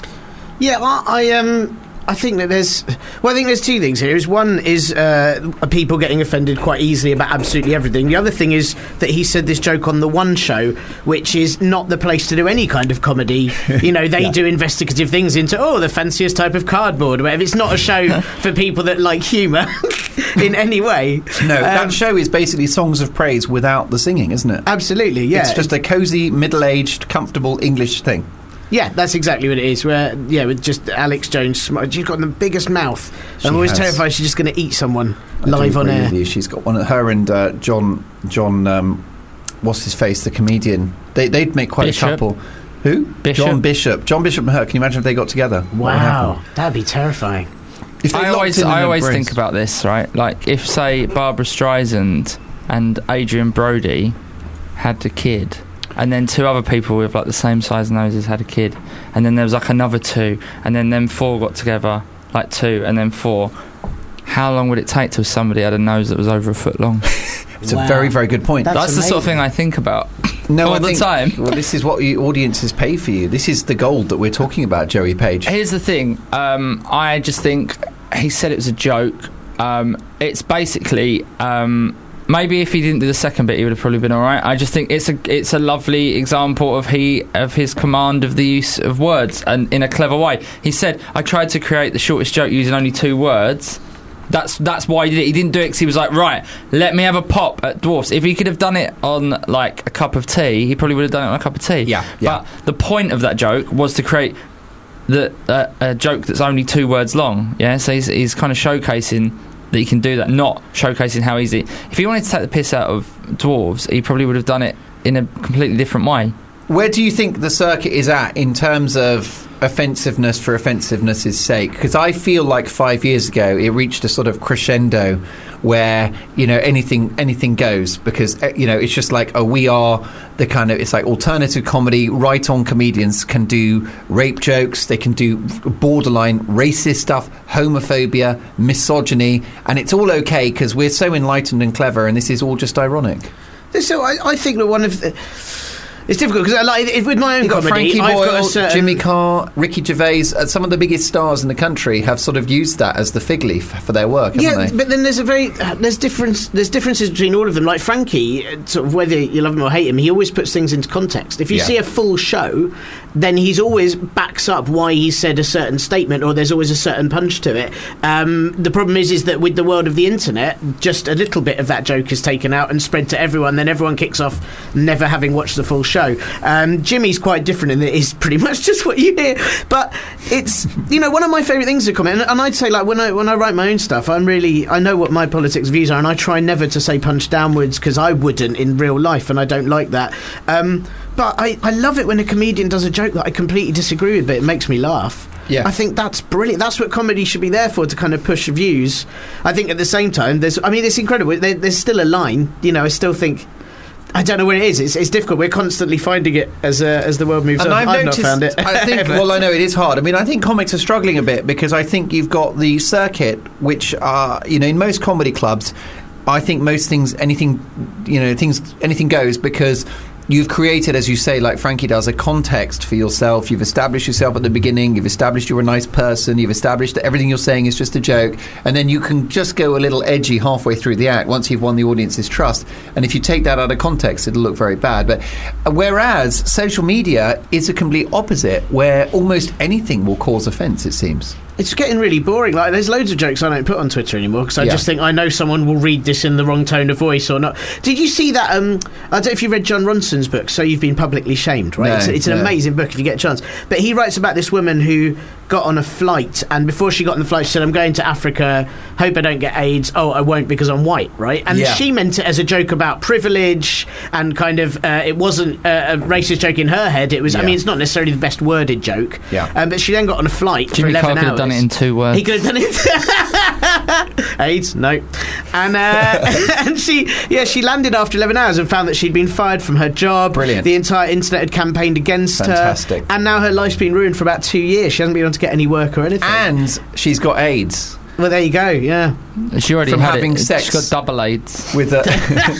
Yeah, I, I um, I think that there's. Well, I think there's two things here. Is one is uh, people getting offended quite easily about absolutely everything. The other thing is that he said this joke on the One Show, which is not the place to do any kind of comedy. You know, they yeah. do investigative things into oh the fanciest type of cardboard or whatever. It's not a show for people that like humour in any way. No, um, that show is basically songs of praise without the singing, isn't it? Absolutely, yeah. It's just a cosy, middle-aged, comfortable English thing. Yeah, that's exactly what it is. Where yeah, with just Alex Jones, sm- she's got the biggest mouth. She I'm always has. terrified she's just going to eat someone I live on air. You. She's got one of her and uh, John John. Um, what's his face? The comedian. They they'd make quite Bishop. a couple. Who? Bishop. John Bishop. John Bishop and her. Can you imagine if they got together? Wow, that'd be terrifying. If I always I always embrace. think about this, right? Like if say Barbara Streisand and Adrian Brody had a kid. And then two other people with like the same size noses had a kid, and then there was like another two, and then them four got together, like two, and then four. How long would it take till somebody had a nose that was over a foot long? It's wow. a very, very good point. That's, That's the sort of thing I think about no, all I the think, time. Well, this is what you audiences pay for you. This is the gold that we're talking about, Joey Page. Here's the thing. Um, I just think he said it was a joke. Um, it's basically. Um, Maybe if he didn't do the second bit, he would have probably been all right. I just think it's a it's a lovely example of he of his command of the use of words and in a clever way. He said, "I tried to create the shortest joke using only two words." That's that's why he did it. He didn't do it because he was like, right, let me have a pop at dwarfs. If he could have done it on like a cup of tea, he probably would have done it on a cup of tea. Yeah, yeah. But the point of that joke was to create the uh, a joke that's only two words long. Yeah, so he's, he's kind of showcasing that he can do that, not showcasing how easy. If he wanted to take the piss out of dwarves, he probably would have done it in a completely different way. Where do you think the circuit is at in terms of offensiveness for offensiveness' sake? Because I feel like five years ago it reached a sort of crescendo where, you know, anything anything goes, because, you know, it's just like, oh, we are the kind of, it's like alternative comedy, right-on comedians can do rape jokes, they can do borderline racist stuff, homophobia, misogyny, and it's all okay because we're so enlightened and clever, and this is all just ironic. So I, I think that one of the... It's difficult because, like, with my own You've got comedy, Frankie I've Boyle, got a certain... Jimmy Carr, Ricky Gervais. Uh, some of the biggest stars in the country have sort of used that as the fig leaf for their work, haven't yeah, they? but then there's a very uh, there's difference there's differences between all of them. Like Frankie, uh, sort of whether you love him or hate him, he always puts things into context. If you Yeah. see a full show, then he's always backs up why he said a certain statement, or there's always a certain punch to it. Um, the problem is, is that with the world of the internet, just a little bit of that joke is taken out and spread to everyone. Then everyone kicks off, never having watched the full show. Um, Jimmy's quite different in that it's pretty much just what you hear. But it's, you know, one of my favourite things to comment, and, and I'd say, like, when I when I write my own stuff, I'm really, I know what my politics views are, and I try never to say punch downwards, because I wouldn't in real life, and I don't like that. Um, but I, I love it when a comedian does a joke that I completely disagree with, but it makes me laugh. Yeah. I think that's brilliant. That's what comedy should be there for, to kind of push views. I think at the same time, there's, I mean, it's incredible. There, there's still a line, you know, I still think, I don't know where it is. It's, it's difficult. We're constantly finding it as uh, as the world moves And on. I've, I've noticed, not found it. I think, ever. well, I know it is hard. I mean, I think comics are struggling a bit because I think you've got the circuit, which are, you know, in most comedy clubs, I think most things, anything, you know, things, anything goes, because you've created, as you say, like Frankie does, a context for yourself. You've established yourself at the beginning. You've established you're a nice person. You've established that everything you're saying is just a joke. And then you can just go a little edgy halfway through the act once you've won the audience's trust. And if you take that out of context, it'll look very bad. But uh, whereas social media is a complete opposite, where almost anything will cause offence, it seems. It's getting really boring. Like, there's loads of jokes I don't put on Twitter anymore, because I Yeah. just think I know someone will read this in the wrong tone of voice or not. Did you see that? Um, I don't know if you read John Ronson's book, So You've Been Publicly Shamed, right? No, it's it's an no. amazing book if you get a chance. But he writes about this woman who got on a flight, and before she got on the flight, she said, I'm going to Africa, hope I don't get AIDS. Oh, I won't because I'm white, right? And Yeah. she meant it as a joke about privilege, and kind of, uh, it wasn't a, a racist joke in her head. It was, I Yeah. mean, it's not necessarily the best worded joke. Yeah. Um, but she then got on a flight Jimmy for Carr eleven could hours. have done it in two words. He could have done it. AIDS, no. And uh, and she, yeah, she landed after eleven hours and found that she'd been fired from her job. Brilliant. The entire internet had campaigned against Fantastic. her. And now her life's been ruined for about two years. She hasn't been able to get any work or anything. And she's got AIDS. Well, there you go, yeah. She already From had having it. sex. She's got double AIDS. With a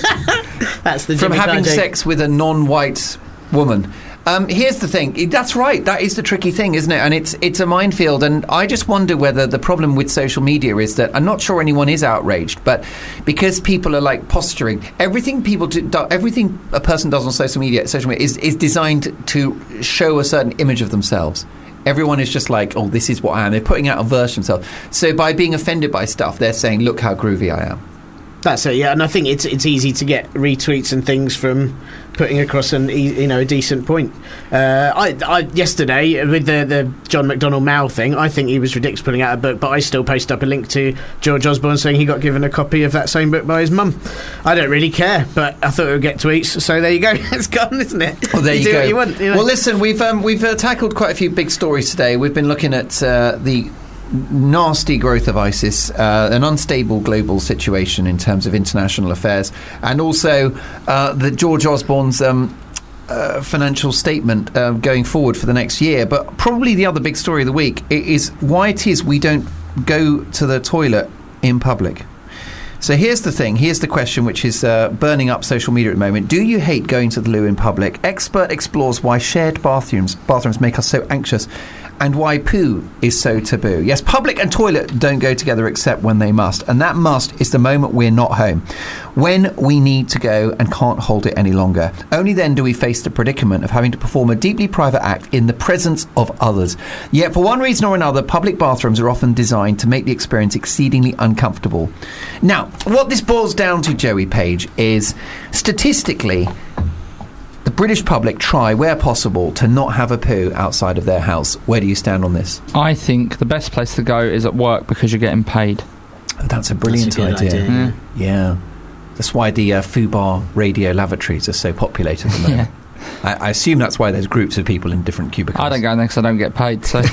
That's the from Jimmy having Carr joke. sex with a non-white woman. Um, here's the thing. That's right. That is the tricky thing, isn't it? And it's it's a minefield. And I just wonder whether the problem with social media is that I'm not sure anyone is outraged, but because people are like posturing, everything people do, do everything a person does on social media, social media is is designed to show a certain image of themselves. Everyone is just like, oh, this is what I am. They're putting out a version of themselves. So by being offended by stuff, they're saying, look how groovy I am. That's it, yeah. And I think it's it's easy to get retweets and things from putting across an e- you know a decent point. Uh, I, I yesterday with the the John McDonnell Mao thing, I think he was ridiculous putting out a book, but I still post up a link to George Osborne saying he got given a copy of that same book by his mum. I don't really care, but I thought it would get tweets, so there you go. It's gone, isn't it? Well, there you, do go. What you want, you know. Well, listen, we've um, we've uh, tackled quite a few big stories today. We've been looking at uh, the nasty growth of ISIS, uh, an unstable global situation in terms of international affairs, and also uh, the George Osborne's um, uh, financial statement uh, going forward for the next year. But probably the other big story of the week is why it is we don't go to the toilet in public. So here's the thing, here's the question which is uh, burning up social media at the moment. Do you hate going to the loo in public? Expert explores why shared bathrooms bathrooms make us so anxious and why poo is so taboo. Yes, public and toilet don't go together except when they must, and that must is the moment we're not home, when we need to go and can't hold it any longer. Only then do we face the predicament of having to perform a deeply private act in the presence of others. Yet for one reason or another, public bathrooms are often designed to make the experience exceedingly uncomfortable. Now, what this boils down to, Joey Page, is statistically the British public try, where possible, to not have a poo outside of their house. Where do you stand on this? I think the best place to go is at work because you're getting paid. That's a brilliant That's a good idea. idea, yeah. Yeah. That's why the uh, Fubar radio lavatories are so populated at the moment. Yeah. I, I assume that's why there's groups of people in different cubicles. I don't go in there because I don't get paid. So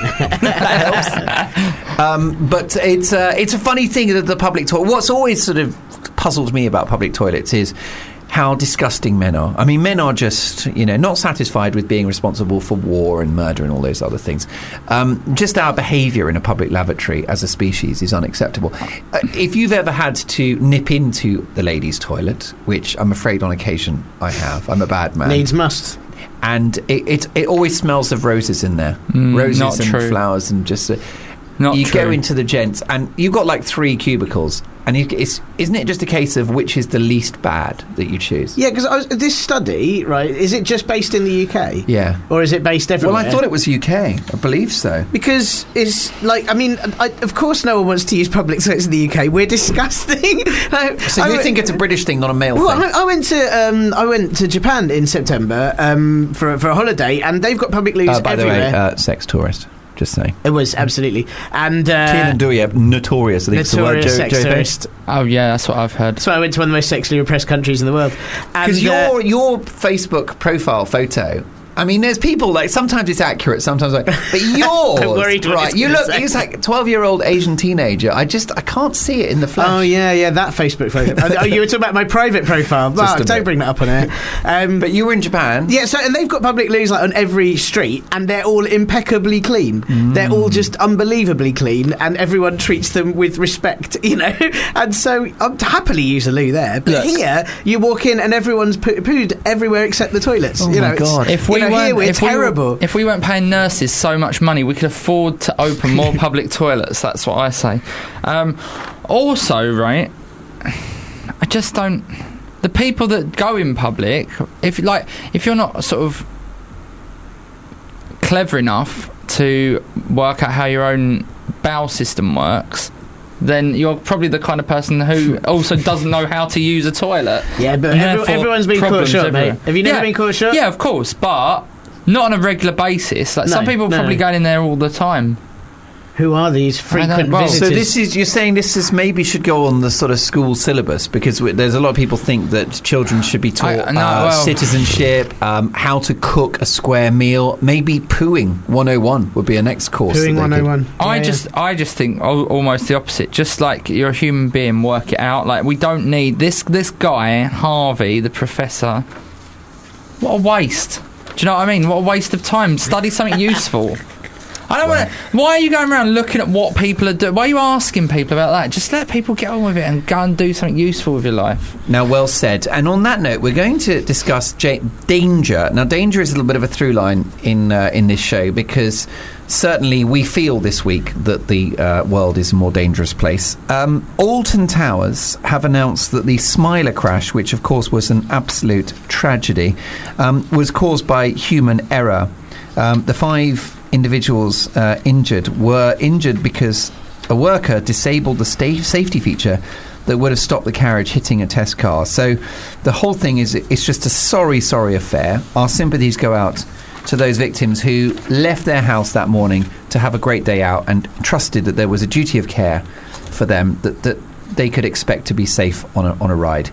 Um, but it's uh, it's a funny thing that the public toilet. What's always sort of puzzled me about public toilets is how disgusting men are. I mean, men are just, you know, not satisfied with being responsible for war and murder and all those other things. Um, just our behaviour in a public lavatory as a species is unacceptable. Uh, if you've ever had to nip into the ladies' toilet, which I'm afraid on occasion I have, I'm a bad man. Needs must. And it, it it always smells of roses in there. Mm, roses not and true. flowers and just... Uh, not you true. go into the gents and you've got like three cubicles and you, it's, isn't it just a case of which is the least bad that you choose? Yeah, because this study, right, is it just based in the U K? Yeah. Or is it based everywhere? Well, I thought it was U K. I believe so. Because it's like, I mean, I, of course no one wants to use public toilets in the U K. We're disgusting. Like, So I you went- think it's a British thing, not a male Well, thing? I, I went to um, I went to Japan in September um, for for a holiday, and they've got public loos Uh, by the everywhere. way, uh, sex tourist. Just saying. It was absolutely, and uh, Tiernan Douillet, notorious. I think it's the word. notorious Joe- sex Joe tourist. Oh yeah, that's what I've heard. So I went to one of the most sexually repressed countries in the world. Because And, uh, your your Facebook profile photo. I mean, there's people like sometimes it's accurate, sometimes like, but yours, I'm worried what right? it's You gonna look, say. he's like a twelve-year-old Asian teenager. I just, I can't see it in the flesh. Oh yeah, yeah, that Facebook photo. oh, you were talking about my private profile. Mark, a don't bit. bring that up on air. Um, But you were in Japan. Yeah, so and they've got public loos like on every street, and they're all impeccably clean. They're all just unbelievably clean, and everyone treats them with respect, you know. And so I'd happily use a loo there. But Look. here, you walk in and everyone's poo- pooed everywhere except the toilets. Oh you know, my it's- God. If you we know, weren't, here we're if we were- terrible. if we weren't paying nurses so much money, we could afford to open more public toilets. That's what I say. Um, also, right, I just don't. The people that go in public, if like, if you're not sort of clever enough to work out how your own bowel system works, then you're probably the kind of person who also doesn't know how to use a toilet. Yeah, but And every- therefore, everyone's been caught problems short, mate. everywhere. Have you never Yeah. been caught short? Yeah, of course, but not on a regular basis. Like No, some people are no, probably no. going in there all the time. Who are these frequent well, visitors? So this is, you're saying this is maybe should go on the sort of school syllabus, because w- there's a lot of people think that children should be taught I- no, uh, well- citizenship, um, how to cook a square meal. Maybe pooing one oh one would be a next course. that Pooing they one could- oh one. I Yeah, just, I just think al- almost the opposite. Just like you're a human being, work it out. Like we don't need this. This guy Harvey, the professor. What a waste! Do you know what I mean? What a waste of time. Study something useful. I don't want to. Why are you going around looking at what people are doing? Why are you asking people about that? Just let people get on with it and go and do something useful with your life. Now, well said. And on that note, we're going to discuss J- danger. Now, danger is a little bit of a through line in uh, in this show, because certainly we feel this week that the uh, world is a more dangerous place. Um, Alton Towers have announced that the Smiler crash, which of course was an absolute tragedy, um, was caused by human error. Um, the five individuals uh, injured were injured because a worker disabled the sta- safety feature that would have stopped the carriage hitting a test car. So the whole thing is, it's just a sorry, sorry affair. Our sympathies go out to those victims who left their house that morning to have a great day out and trusted that there was a duty of care for them, that, that they could expect to be safe on a, on a ride.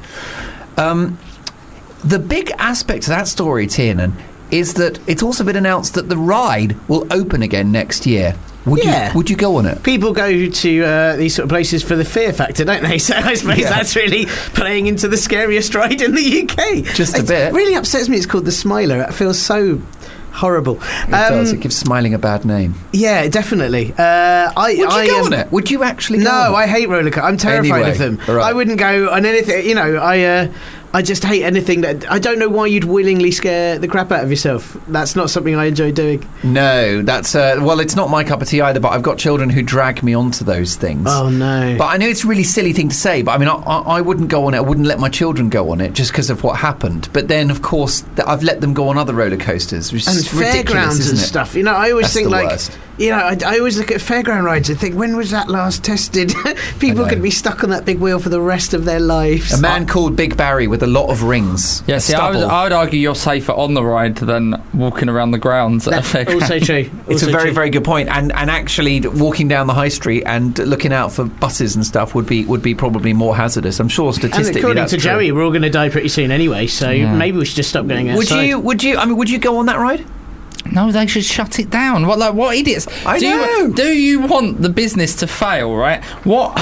Um, the big aspect of that story, Tiernan, is that it's also been announced that the ride will open again next year. Would Yeah. you would you go on it? People go to uh, these sort of places for the fear factor, don't they? So I suppose Yeah. that's really playing into the scariest ride in the U K. Just a It bit. really upsets me. It's called the Smiler. It feels so horrible. It does. It gives smiling a bad name. Yeah, definitely. Uh, I, Would you I, go um, on it? Would you actually go No, on it? I hate roller coasters. I'm terrified Anyway, of them. right. I wouldn't go on anything. You know, I. Uh, I just hate anything that... I don't know why you'd willingly scare the crap out of yourself. That's not something I enjoy doing. No, that's... Uh, well, it's not my cup of tea either, but I've got children who drag me onto those things. Oh, no. But I know it's a really silly thing to say, but I mean, I, I, I wouldn't go on it. I wouldn't let my children go on it just because of what happened. But then, of course, th- I've let them go on other roller coasters, which and is ridiculous, fairgrounds isn't and it? stuff. You know, I always That's think the like, worst. you know, I, I always look at fairground rides and think, when was that last tested? People know. could be stuck on that big wheel for the rest of their lives. A man called Big Barry with with a lot of rings. Yeah, see, I would, I would argue you're safer on the ride than walking around the grounds. At That's a fair also true. It's Also a very, true. very good point. And and actually, walking down the high street and looking out for buses and stuff would be would be probably more hazardous. I'm sure And statistically according that's to true. Joey, we're all going to die pretty soon anyway, so Yeah. maybe we should just stop going outside. Would you? Would you? I mean, would you go on that ride? No, they should shut it down. What, like, what idiots? I do know. You, do you want the business to fail, right? What?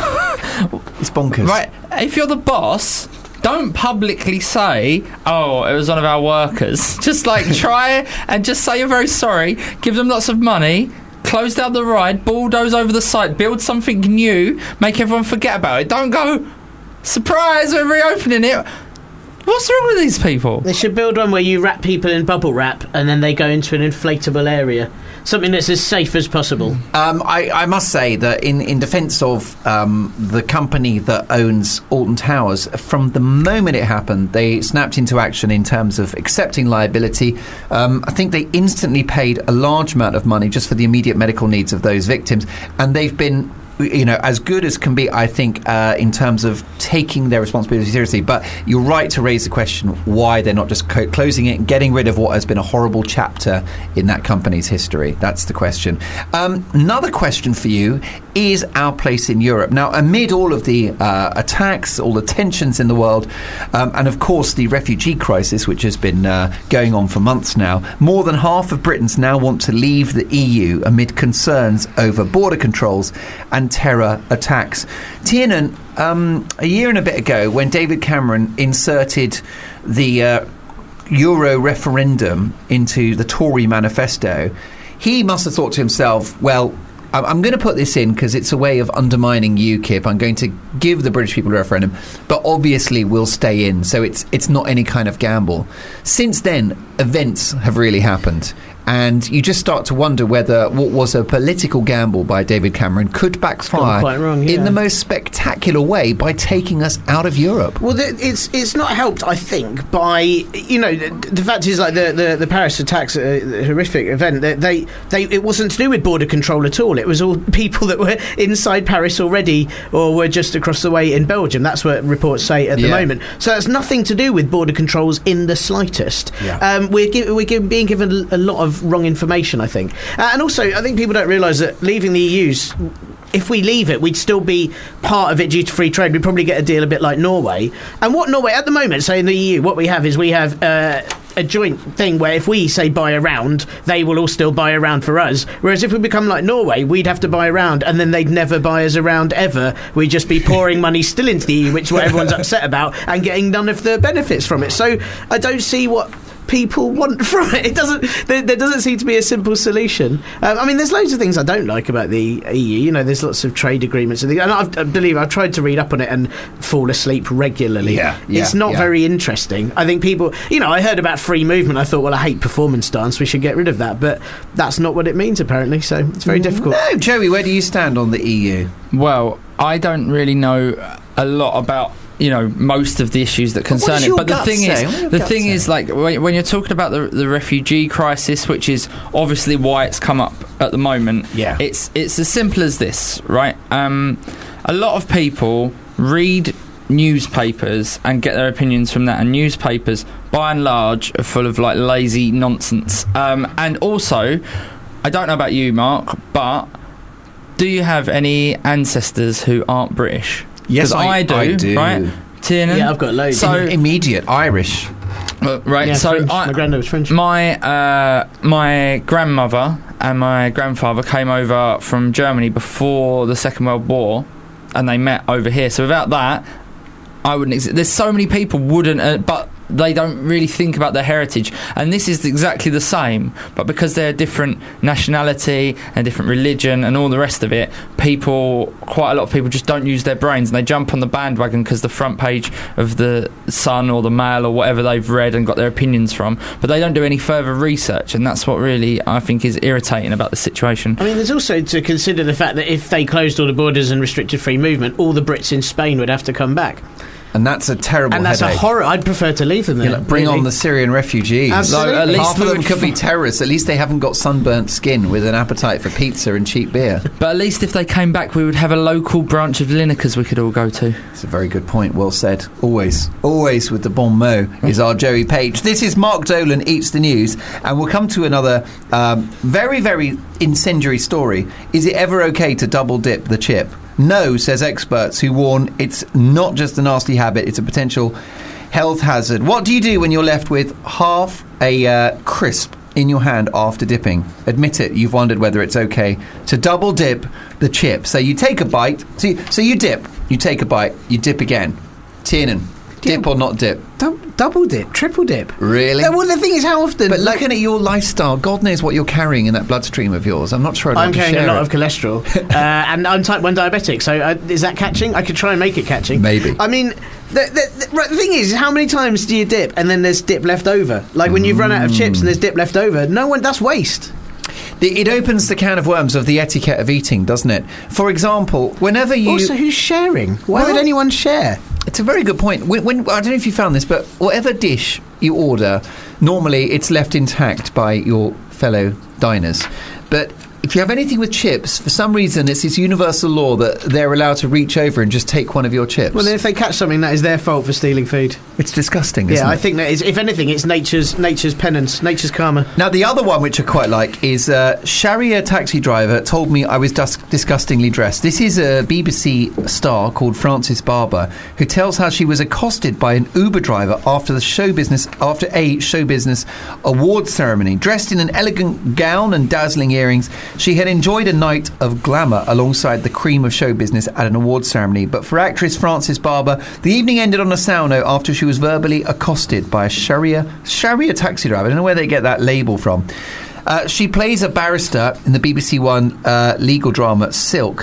It's bonkers. Right, if you're the boss, don't publicly say, oh, it was one of our workers. Just, like, try and just say you're very sorry, give them lots of money, close down the ride, bulldoze over the site, build something new, make everyone forget about it. Don't go, surprise, we're reopening it. What's wrong with these people? They should build one where you wrap people in bubble wrap and then they go into an inflatable area. Something that's as safe as possible. Um, I, I must say that in, in defence of um, the company that owns Alton Towers, from the moment it happened, they snapped into action in terms of accepting liability. Um, I think they instantly paid a large amount of money just for the immediate medical needs of those victims, and they've been, you know, as good as can be, I think, uh, in terms of taking their responsibility seriously. But you're right to raise the question why they're not just co- closing it and getting rid of what has been a horrible chapter in that company's history. That's the question. Um, another question for you is our place in Europe. Now, amid all of the uh, attacks, all the tensions in the world, um, and of course the refugee crisis, which has been uh, going on for months now, more than half of Britons now want to leave the E U amid concerns over border controls and terror attacks. Tiernan, um, a year and a bit ago, when David Cameron inserted the uh, Euro referendum into the Tory manifesto, he must have thought to himself, well, I'm, I'm going to put this in because it's a way of undermining UKIP. I'm going to give the British people a referendum, but obviously we'll stay in, so it's it's not any kind of gamble. Since then, events have really happened. And you just start to wonder whether what was a political gamble by David Cameron could backfire quite wrong, yeah. in the most spectacular way by taking us out of Europe. Well, the, it's it's not helped, I think, by, you know, the, the fact is, like the, the, the Paris attacks, uh, the horrific event. They, they they it wasn't to do with border control at all. It was all people that were inside Paris already or were just across the way in Belgium. That's what reports say at the Yeah. moment. So that's nothing to do with border controls in the slightest. Yeah. Um, we're gi- we're gi- being given a lot of wrong information, I think, uh, and also I think people don't realise that leaving the E U's, if we leave it, we'd still be part of it due to free trade. We'd probably get a deal a bit like Norway. And what Norway, at the moment, say in the E U, what we have is we have uh, a joint thing where if we, say, buy a round, they will all still buy a round for us. Whereas if we become like Norway, we'd have to buy a round and then they'd never buy us a round ever. We'd just be pouring money still into the E U, which is what everyone's upset about, and getting none of the benefits from it. So I don't see what people want from it. It doesn't. There, there doesn't seem to be a simple solution. Um, I mean, there's loads of things I don't like about the E U. You know, there's lots of trade agreements, and, and I've, I believe I've tried to read up on it and fall asleep regularly. Yeah, yeah, it's not yeah. very interesting. I think people, you know, I heard about free movement. I thought, well, I hate performance dance. We should get rid of that. But that's not what it means, apparently. So it's very difficult. No, Joey, where do you stand on the E U? Well, I don't really know a lot about, you know, most of the issues that concern does it. your But the gut thing say? What do is, your the gut thing say? is, like when, when you're talking about the the refugee crisis, which is obviously why it's come up at the moment. Yeah. it's it's as simple as this, right? Um, a lot of people read newspapers and get their opinions from that, and newspapers, by and large, are full of like lazy nonsense. Um, and also, I don't know about you, Mark, but do you have any ancestors who aren't British? Yes, 'Cause I- I do, I do. right? Tiernan? Yeah, I've got loads. So, Im- immediate Irish. uh, right, Yeah, so French. I, My granddad was French. My uh, my grandmother and my grandfather came over from Germany before the Second World War, and they met over here. So without that, I wouldn't exist. There's so many people wouldn't, uh, but they don't really think about their heritage, and this is exactly the same. But because they're a different nationality and different religion and all the rest of it, people, quite a lot of people, just don't use their brains and they jump on the bandwagon because the front page of the Sun or the Mail or whatever they've read and got their opinions from, but they don't do any further research, and that's what really I think is irritating about the situation. I mean, there's also to consider the fact that if they closed all the borders and restricted free movement, all the Brits in Spain would have to come back. And that's a terrible And that's headache. a horror. I'd prefer to leave them there. You're like, bring really. on the Syrian refugees. Absolutely. So at least Half we of them would could be terrorists. At least they haven't got sunburnt skin with an appetite for pizza and cheap beer. But at least if they came back, we would have a local branch of Lineker's we could all go to. It's a very good point. Well said. Always, always with the bon mot is our Joey Page. This is Mark Dolan Eats the News, and we'll come to another um, very, very incendiary story. Is it ever okay to double dip the chip? No, says experts who warn it's not just a nasty habit, it's a potential health hazard. What do you do when you're left with half a uh, crisp in your hand after dipping? Admit it, you've wondered whether it's okay to double dip the chip. So you take a bite, so you, so you dip, you take a bite, you dip again. Tiernan, dip or not dip? Du- double dip, triple dip. Really? No, well, the thing is, how often? But like, looking at your lifestyle, God knows what you're carrying in that bloodstream of yours. I'm not sure I'd I'm want to carrying a share lot it. of cholesterol, uh, and I'm type one diabetic. So uh, is that catching? I could try and make it catching. Maybe. I mean, the, the, the, right, the thing is, how many times do you dip and then there's dip left over? Like when you've run out of chips and there's dip left over. No one. That's waste. The- It opens the can of worms of the etiquette of eating, doesn't it? For example, whenever you... Also, who's sharing? Why Well- would anyone share? It's a very good point. When, when I don't know if you found this, but whatever dish you order, normally it's left intact by your fellow diners. But if you have anything with chips, for some reason it's this universal law that they're allowed to reach over and just take one of your chips. Well, then if they catch something, that is their fault for stealing food. It's disgusting, isn't Yeah, it? I think that is. If anything, it's nature's nature's penance, nature's karma. Now, the other one, which I quite like, is uh, Sharia taxi driver told me I was dus- disgustingly dressed. This is a B B C star called Frances Barber, who tells how she was accosted by an Uber driver after the show business, after a show business award ceremony. Dressed in an elegant gown and dazzling earrings, she had enjoyed a night of glamour alongside the cream of show business at an award ceremony. But for actress Frances Barber, the evening ended on a sour note after she was verbally accosted by a Sharia Sharia taxi driver. I don't know where they get that label from. Uh, she plays a barrister in the B B C One uh, legal drama Silk.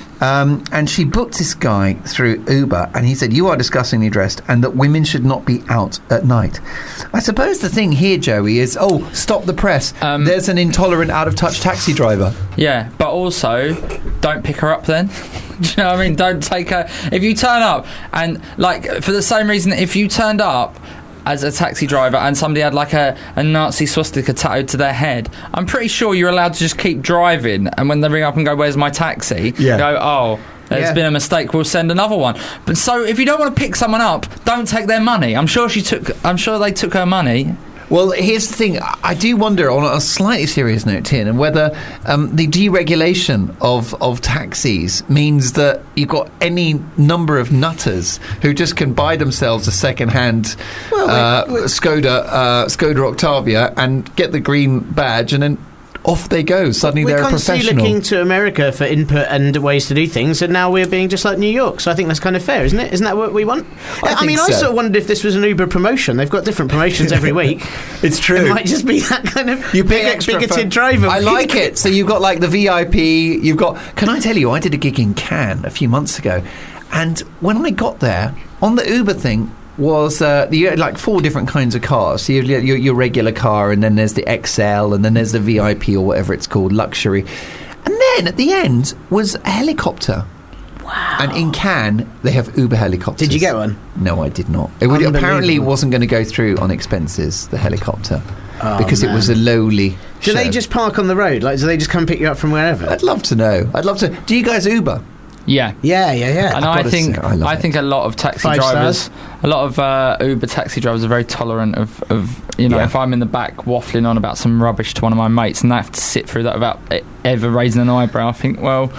Um, and she booked this guy through Uber, and he said, "You are disgustingly dressed, and that women should not be out at night." I suppose the thing here, Joey, is, oh, stop the press. Um, There's an intolerant, out-of-touch taxi driver. Yeah, but also, don't pick her up then. Do you know what I mean? Don't take her... If you turn up, and, like, for the same reason, if you turned up as a taxi driver and somebody had, like, a, a Nazi swastika tattooed to their head, I'm pretty sure you're allowed to just keep driving, and when they ring up and go, "Where's my taxi?" Yeah. go, "Oh, there's Yeah. been a mistake, we'll send another one." But so, if you don't want to pick someone up, don't take their money. I'm sure she took... I'm sure they took her money. Well, here's the thing. I do wonder, on a slightly serious note, Tin, and whether um, the deregulation of, of taxis means that you've got any number of nutters who just can buy themselves a second-hand Well, uh, wait, wait. Skoda, uh, Skoda Octavia and get the green badge, and then off they go. Suddenly We're they're a constantly professional. looking to America for input and ways to do things, and now we're being just like New York. So I think that's kind of fair, isn't it? Isn't that what we want? I I, mean, think I so. sort of wondered if this was an Uber promotion. They've got different promotions every week. It's true. It might just be that kind of You pay big, extra bigoted for- driver. I like it. So you've got like the V I P. You've got. Can I tell you? I did a gig in Cannes a few months ago, and when I got there on the Uber thing was uh, you had like four different kinds of cars. So you have your, your regular car, and then there's the X L, and then there's the V I P or whatever it's called, luxury, and then at the end was a helicopter. Wow! And in Cannes they have Uber helicopters. Did you get one? No, I did not. It would, apparently Unbelievable. wasn't going to go through on expenses, the helicopter, Oh, because it man. was a lowly. Do they show. just park on the road? Like, do they just come pick you up from wherever? I'd love to know. I'd love to. Do you guys Uber? Yeah. Yeah, yeah, yeah. And I've I gotta think say, I love I, it. think a lot of taxi Five drivers, stars. a lot of uh, Uber taxi drivers are very tolerant of, of you know, Yeah. if I'm in the back waffling on about some rubbish to one of my mates and they have to sit through that without e- ever raising an eyebrow, I think, well,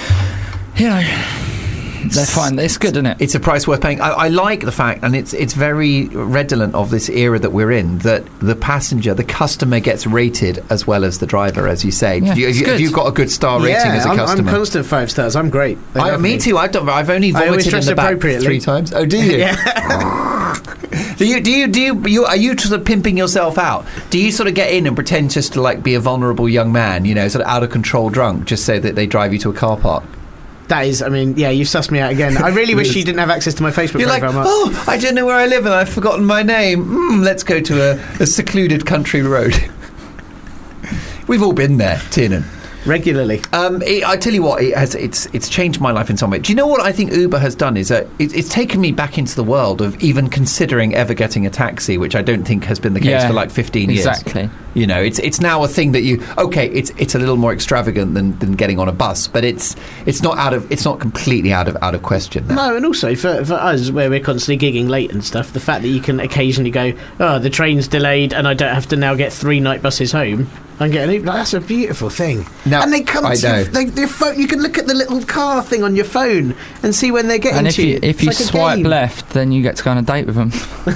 you know, they're fine. It's good, isn't it? It's a price worth paying. I, I like the fact, and it's it's very redolent of this era that we're in, that the passenger, the customer, gets rated as well as the driver, as you say. Yeah, Do you, have, it's you, have good. you got a good star rating yeah, as a I'm, customer? I'm constant five stars. I'm great. They I, love me too. I've, done, I've only I always vomited in dress the back appropriately. three times. Oh, do you? Yeah. Do you? Do you? Do you? you are you sort of pimping yourself out? Do you sort of get in and pretend just to like be a vulnerable young man, you know, sort of out of control drunk, just so that they drive you to a car park? That is, I mean, yeah, you've sussed me out again. I really wish you didn't have access to my Facebook You're like, profile, Mark. oh, I don't know where I live and I've forgotten my name. Mm, let's go to a, a secluded country road. We've all been there, Tiernan. regularly. Um, it, I tell you what, it has, it's it's changed my life in some way. Do you know what I think Uber has done is that it, it's taken me back into the world of even considering ever getting a taxi, which I don't think has been the case Yeah, for like fifteen years. exactly. You know, it's it's now a thing that you okay. It's it's a little more extravagant than, than getting on a bus, but it's it's not out of it's not completely out of out of question. Now. No, and also for, for us, where we're constantly gigging late and stuff, the fact that you can occasionally go, oh, the train's delayed, and I don't have to now get three night buses home. I'm getting Uber. That's a beautiful thing. Now, and they come I to know. your, they, your phone. You can look at the little car thing on your phone and see when they're getting And if to you if It's you like a swipe game. left, then you get to go on a date with them.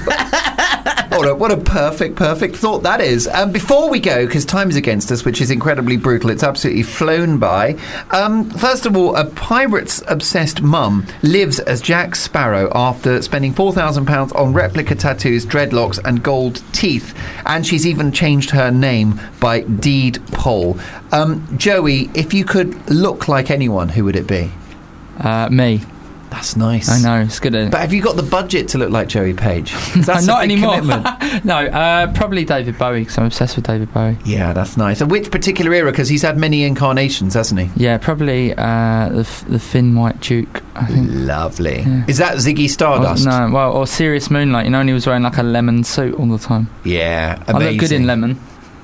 What a, what a perfect, perfect thought that is. Um, before we go, because time is against us, which is incredibly brutal, it's absolutely flown by. Um, first of all, a pirates-obsessed mum lives as Jack Sparrow after spending four thousand pounds on replica tattoos, dreadlocks and gold teeth. And she's even changed her name by deed poll. Um, Joey, if you could look like anyone, who would it be? Uh, me. That's nice. I know, it's good. Isn't it? But have you got the budget to look like Joey Page? That's Not a big anymore. commitment. No, uh, probably David Bowie, because I'm obsessed with David Bowie. Yeah, that's nice. And which particular era? Because he's had many incarnations, hasn't he? Yeah, probably uh, the f- the Thin White Duke, I think. Lovely. Yeah. Is that Ziggy Stardust? Or, no, well, or Sirius Moonlight. You know, and he was wearing like a lemon suit all the time. Yeah, amazing. I look good in lemon.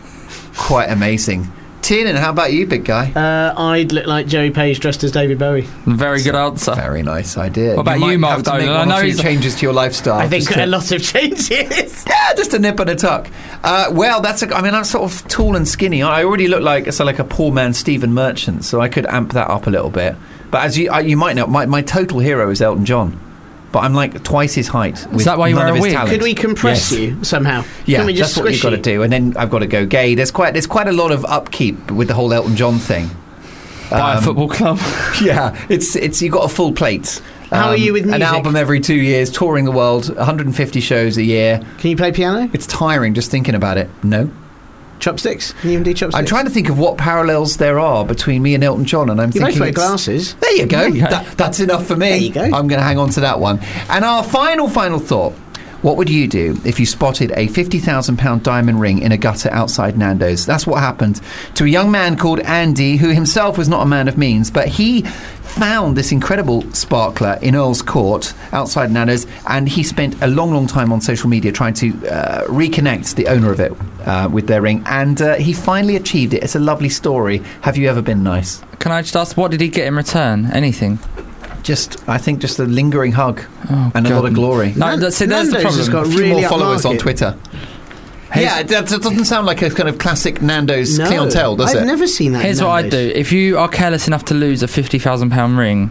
Quite amazing. Tiernan, how about you, big guy? Uh, I'd look like Joey Page dressed as David Bowie. Very good answer. Very nice idea. What about might you, Mark have to make Dolan? one I know or two he's- changes to your lifestyle. I think just to- a lot of changes. Yeah, just a nip and a tuck. Uh, well, that's. A, I mean, I'm sort of tall and skinny. I already look like so like a poor man Stephen Merchant, so I could amp that up a little bit. But as you uh, you might know, my, my total hero is Elton John. But I'm like twice his height. With that why you none wear of a his wig? talent. Could we compress Yes. you somehow? Yeah, Can we just that's what you've got squish to you? do, and then I've got to go gay. There's quite there's quite a lot of upkeep with the whole Elton John thing. Buy a Um, football club. Yeah, it's it's you got a full plate. How are you with An music? album every two years, touring the world, one hundred fifty shows a year. Can you play piano? It's tiring just thinking about it. No, Chopsticks? Can you even do chopsticks? I'm trying to think of what parallels there are between me and Elton John, and I'm You both thinking wear it's- glasses. There you go. There you go. That, that's enough for me. There you go. I'm going to hang on to that one. And our final, final thought. What would you do if you spotted a fifty thousand pound diamond ring in a gutter outside Nando's? That's what happened to a young man called Andy, who himself was not a man of means, but he found this incredible sparkler in Earl's Court outside Nando's, and he spent a long, long time on social media trying to uh, reconnect the owner of it uh, with their ring, and uh, he finally achieved it. It's a lovely story. Have you ever been nice? Can I just ask, what did he get in return? Anything? Just, I think, just a lingering hug Oh, and a God. lot of glory. No, that, see, that's the Nando's has problem. got A few really more followers on upmarket. Twitter. Yeah, that, that doesn't sound like a kind of classic Nando's No, clientele, does I've it? never seen that. Here's in what I'd do. Nando's. If you are careless enough to lose a fifty thousand pound ring,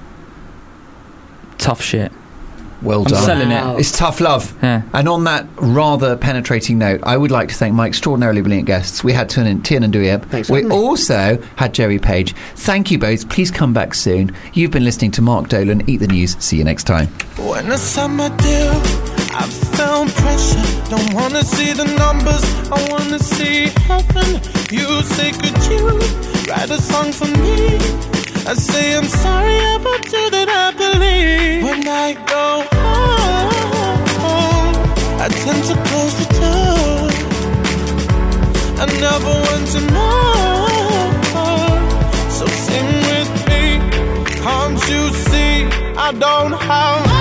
tough shit. Well I'm done. selling Wow. it. It's tough love. Yeah. And on that rather penetrating note, I would like to thank my extraordinarily brilliant guests. We had Tiernan Tiernan Douieb. Thanks for We having me. also had Joey Page. Thank you both. Please come back soon. You've been listening to Mark Dolan. Eat the News. See you next time. When the summer deal, I found pressure. Don't wanna see the numbers, I wanna see heaven. You say, could you write a song for me? I say, I'm sorry about you that I believe. When I go home, I tend to close the door. I never want to know. So sing with me, can't you see I don't have.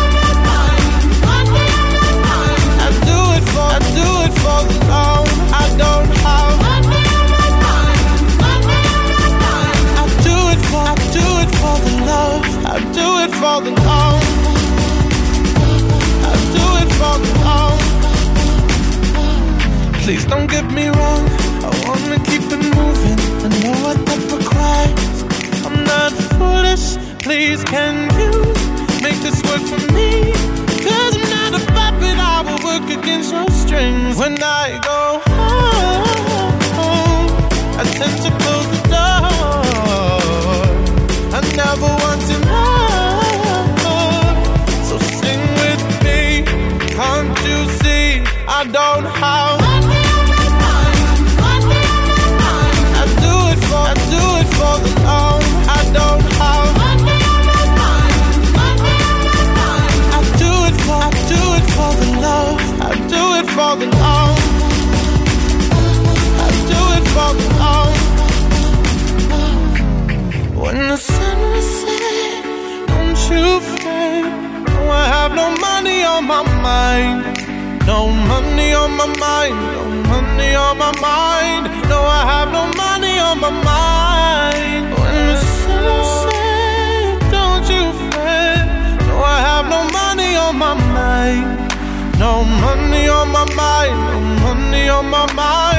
I do it for, I do it for the love I don't have. I do it for, I do it for the love. I do it for the love. I do it for the love. Please don't get me wrong, I wanna keep it moving. I know what that requires. I'm not foolish, please can you make this work for me? Cause I'm not a puppet, I will work against your strings. When I go home, I tend to close the door. I never want to know. So sing with me, can't you see I don't have. I do it for, I do it for the love I don't have. I do it for, I do it for the love. I do it for the love. I do it for the love. on my mind. No money on my mind. No money on my mind. No, I have no money on my mind. When the sun sets, don't you fret. No, I have no money on my mind. No money on my mind. No money on my mind.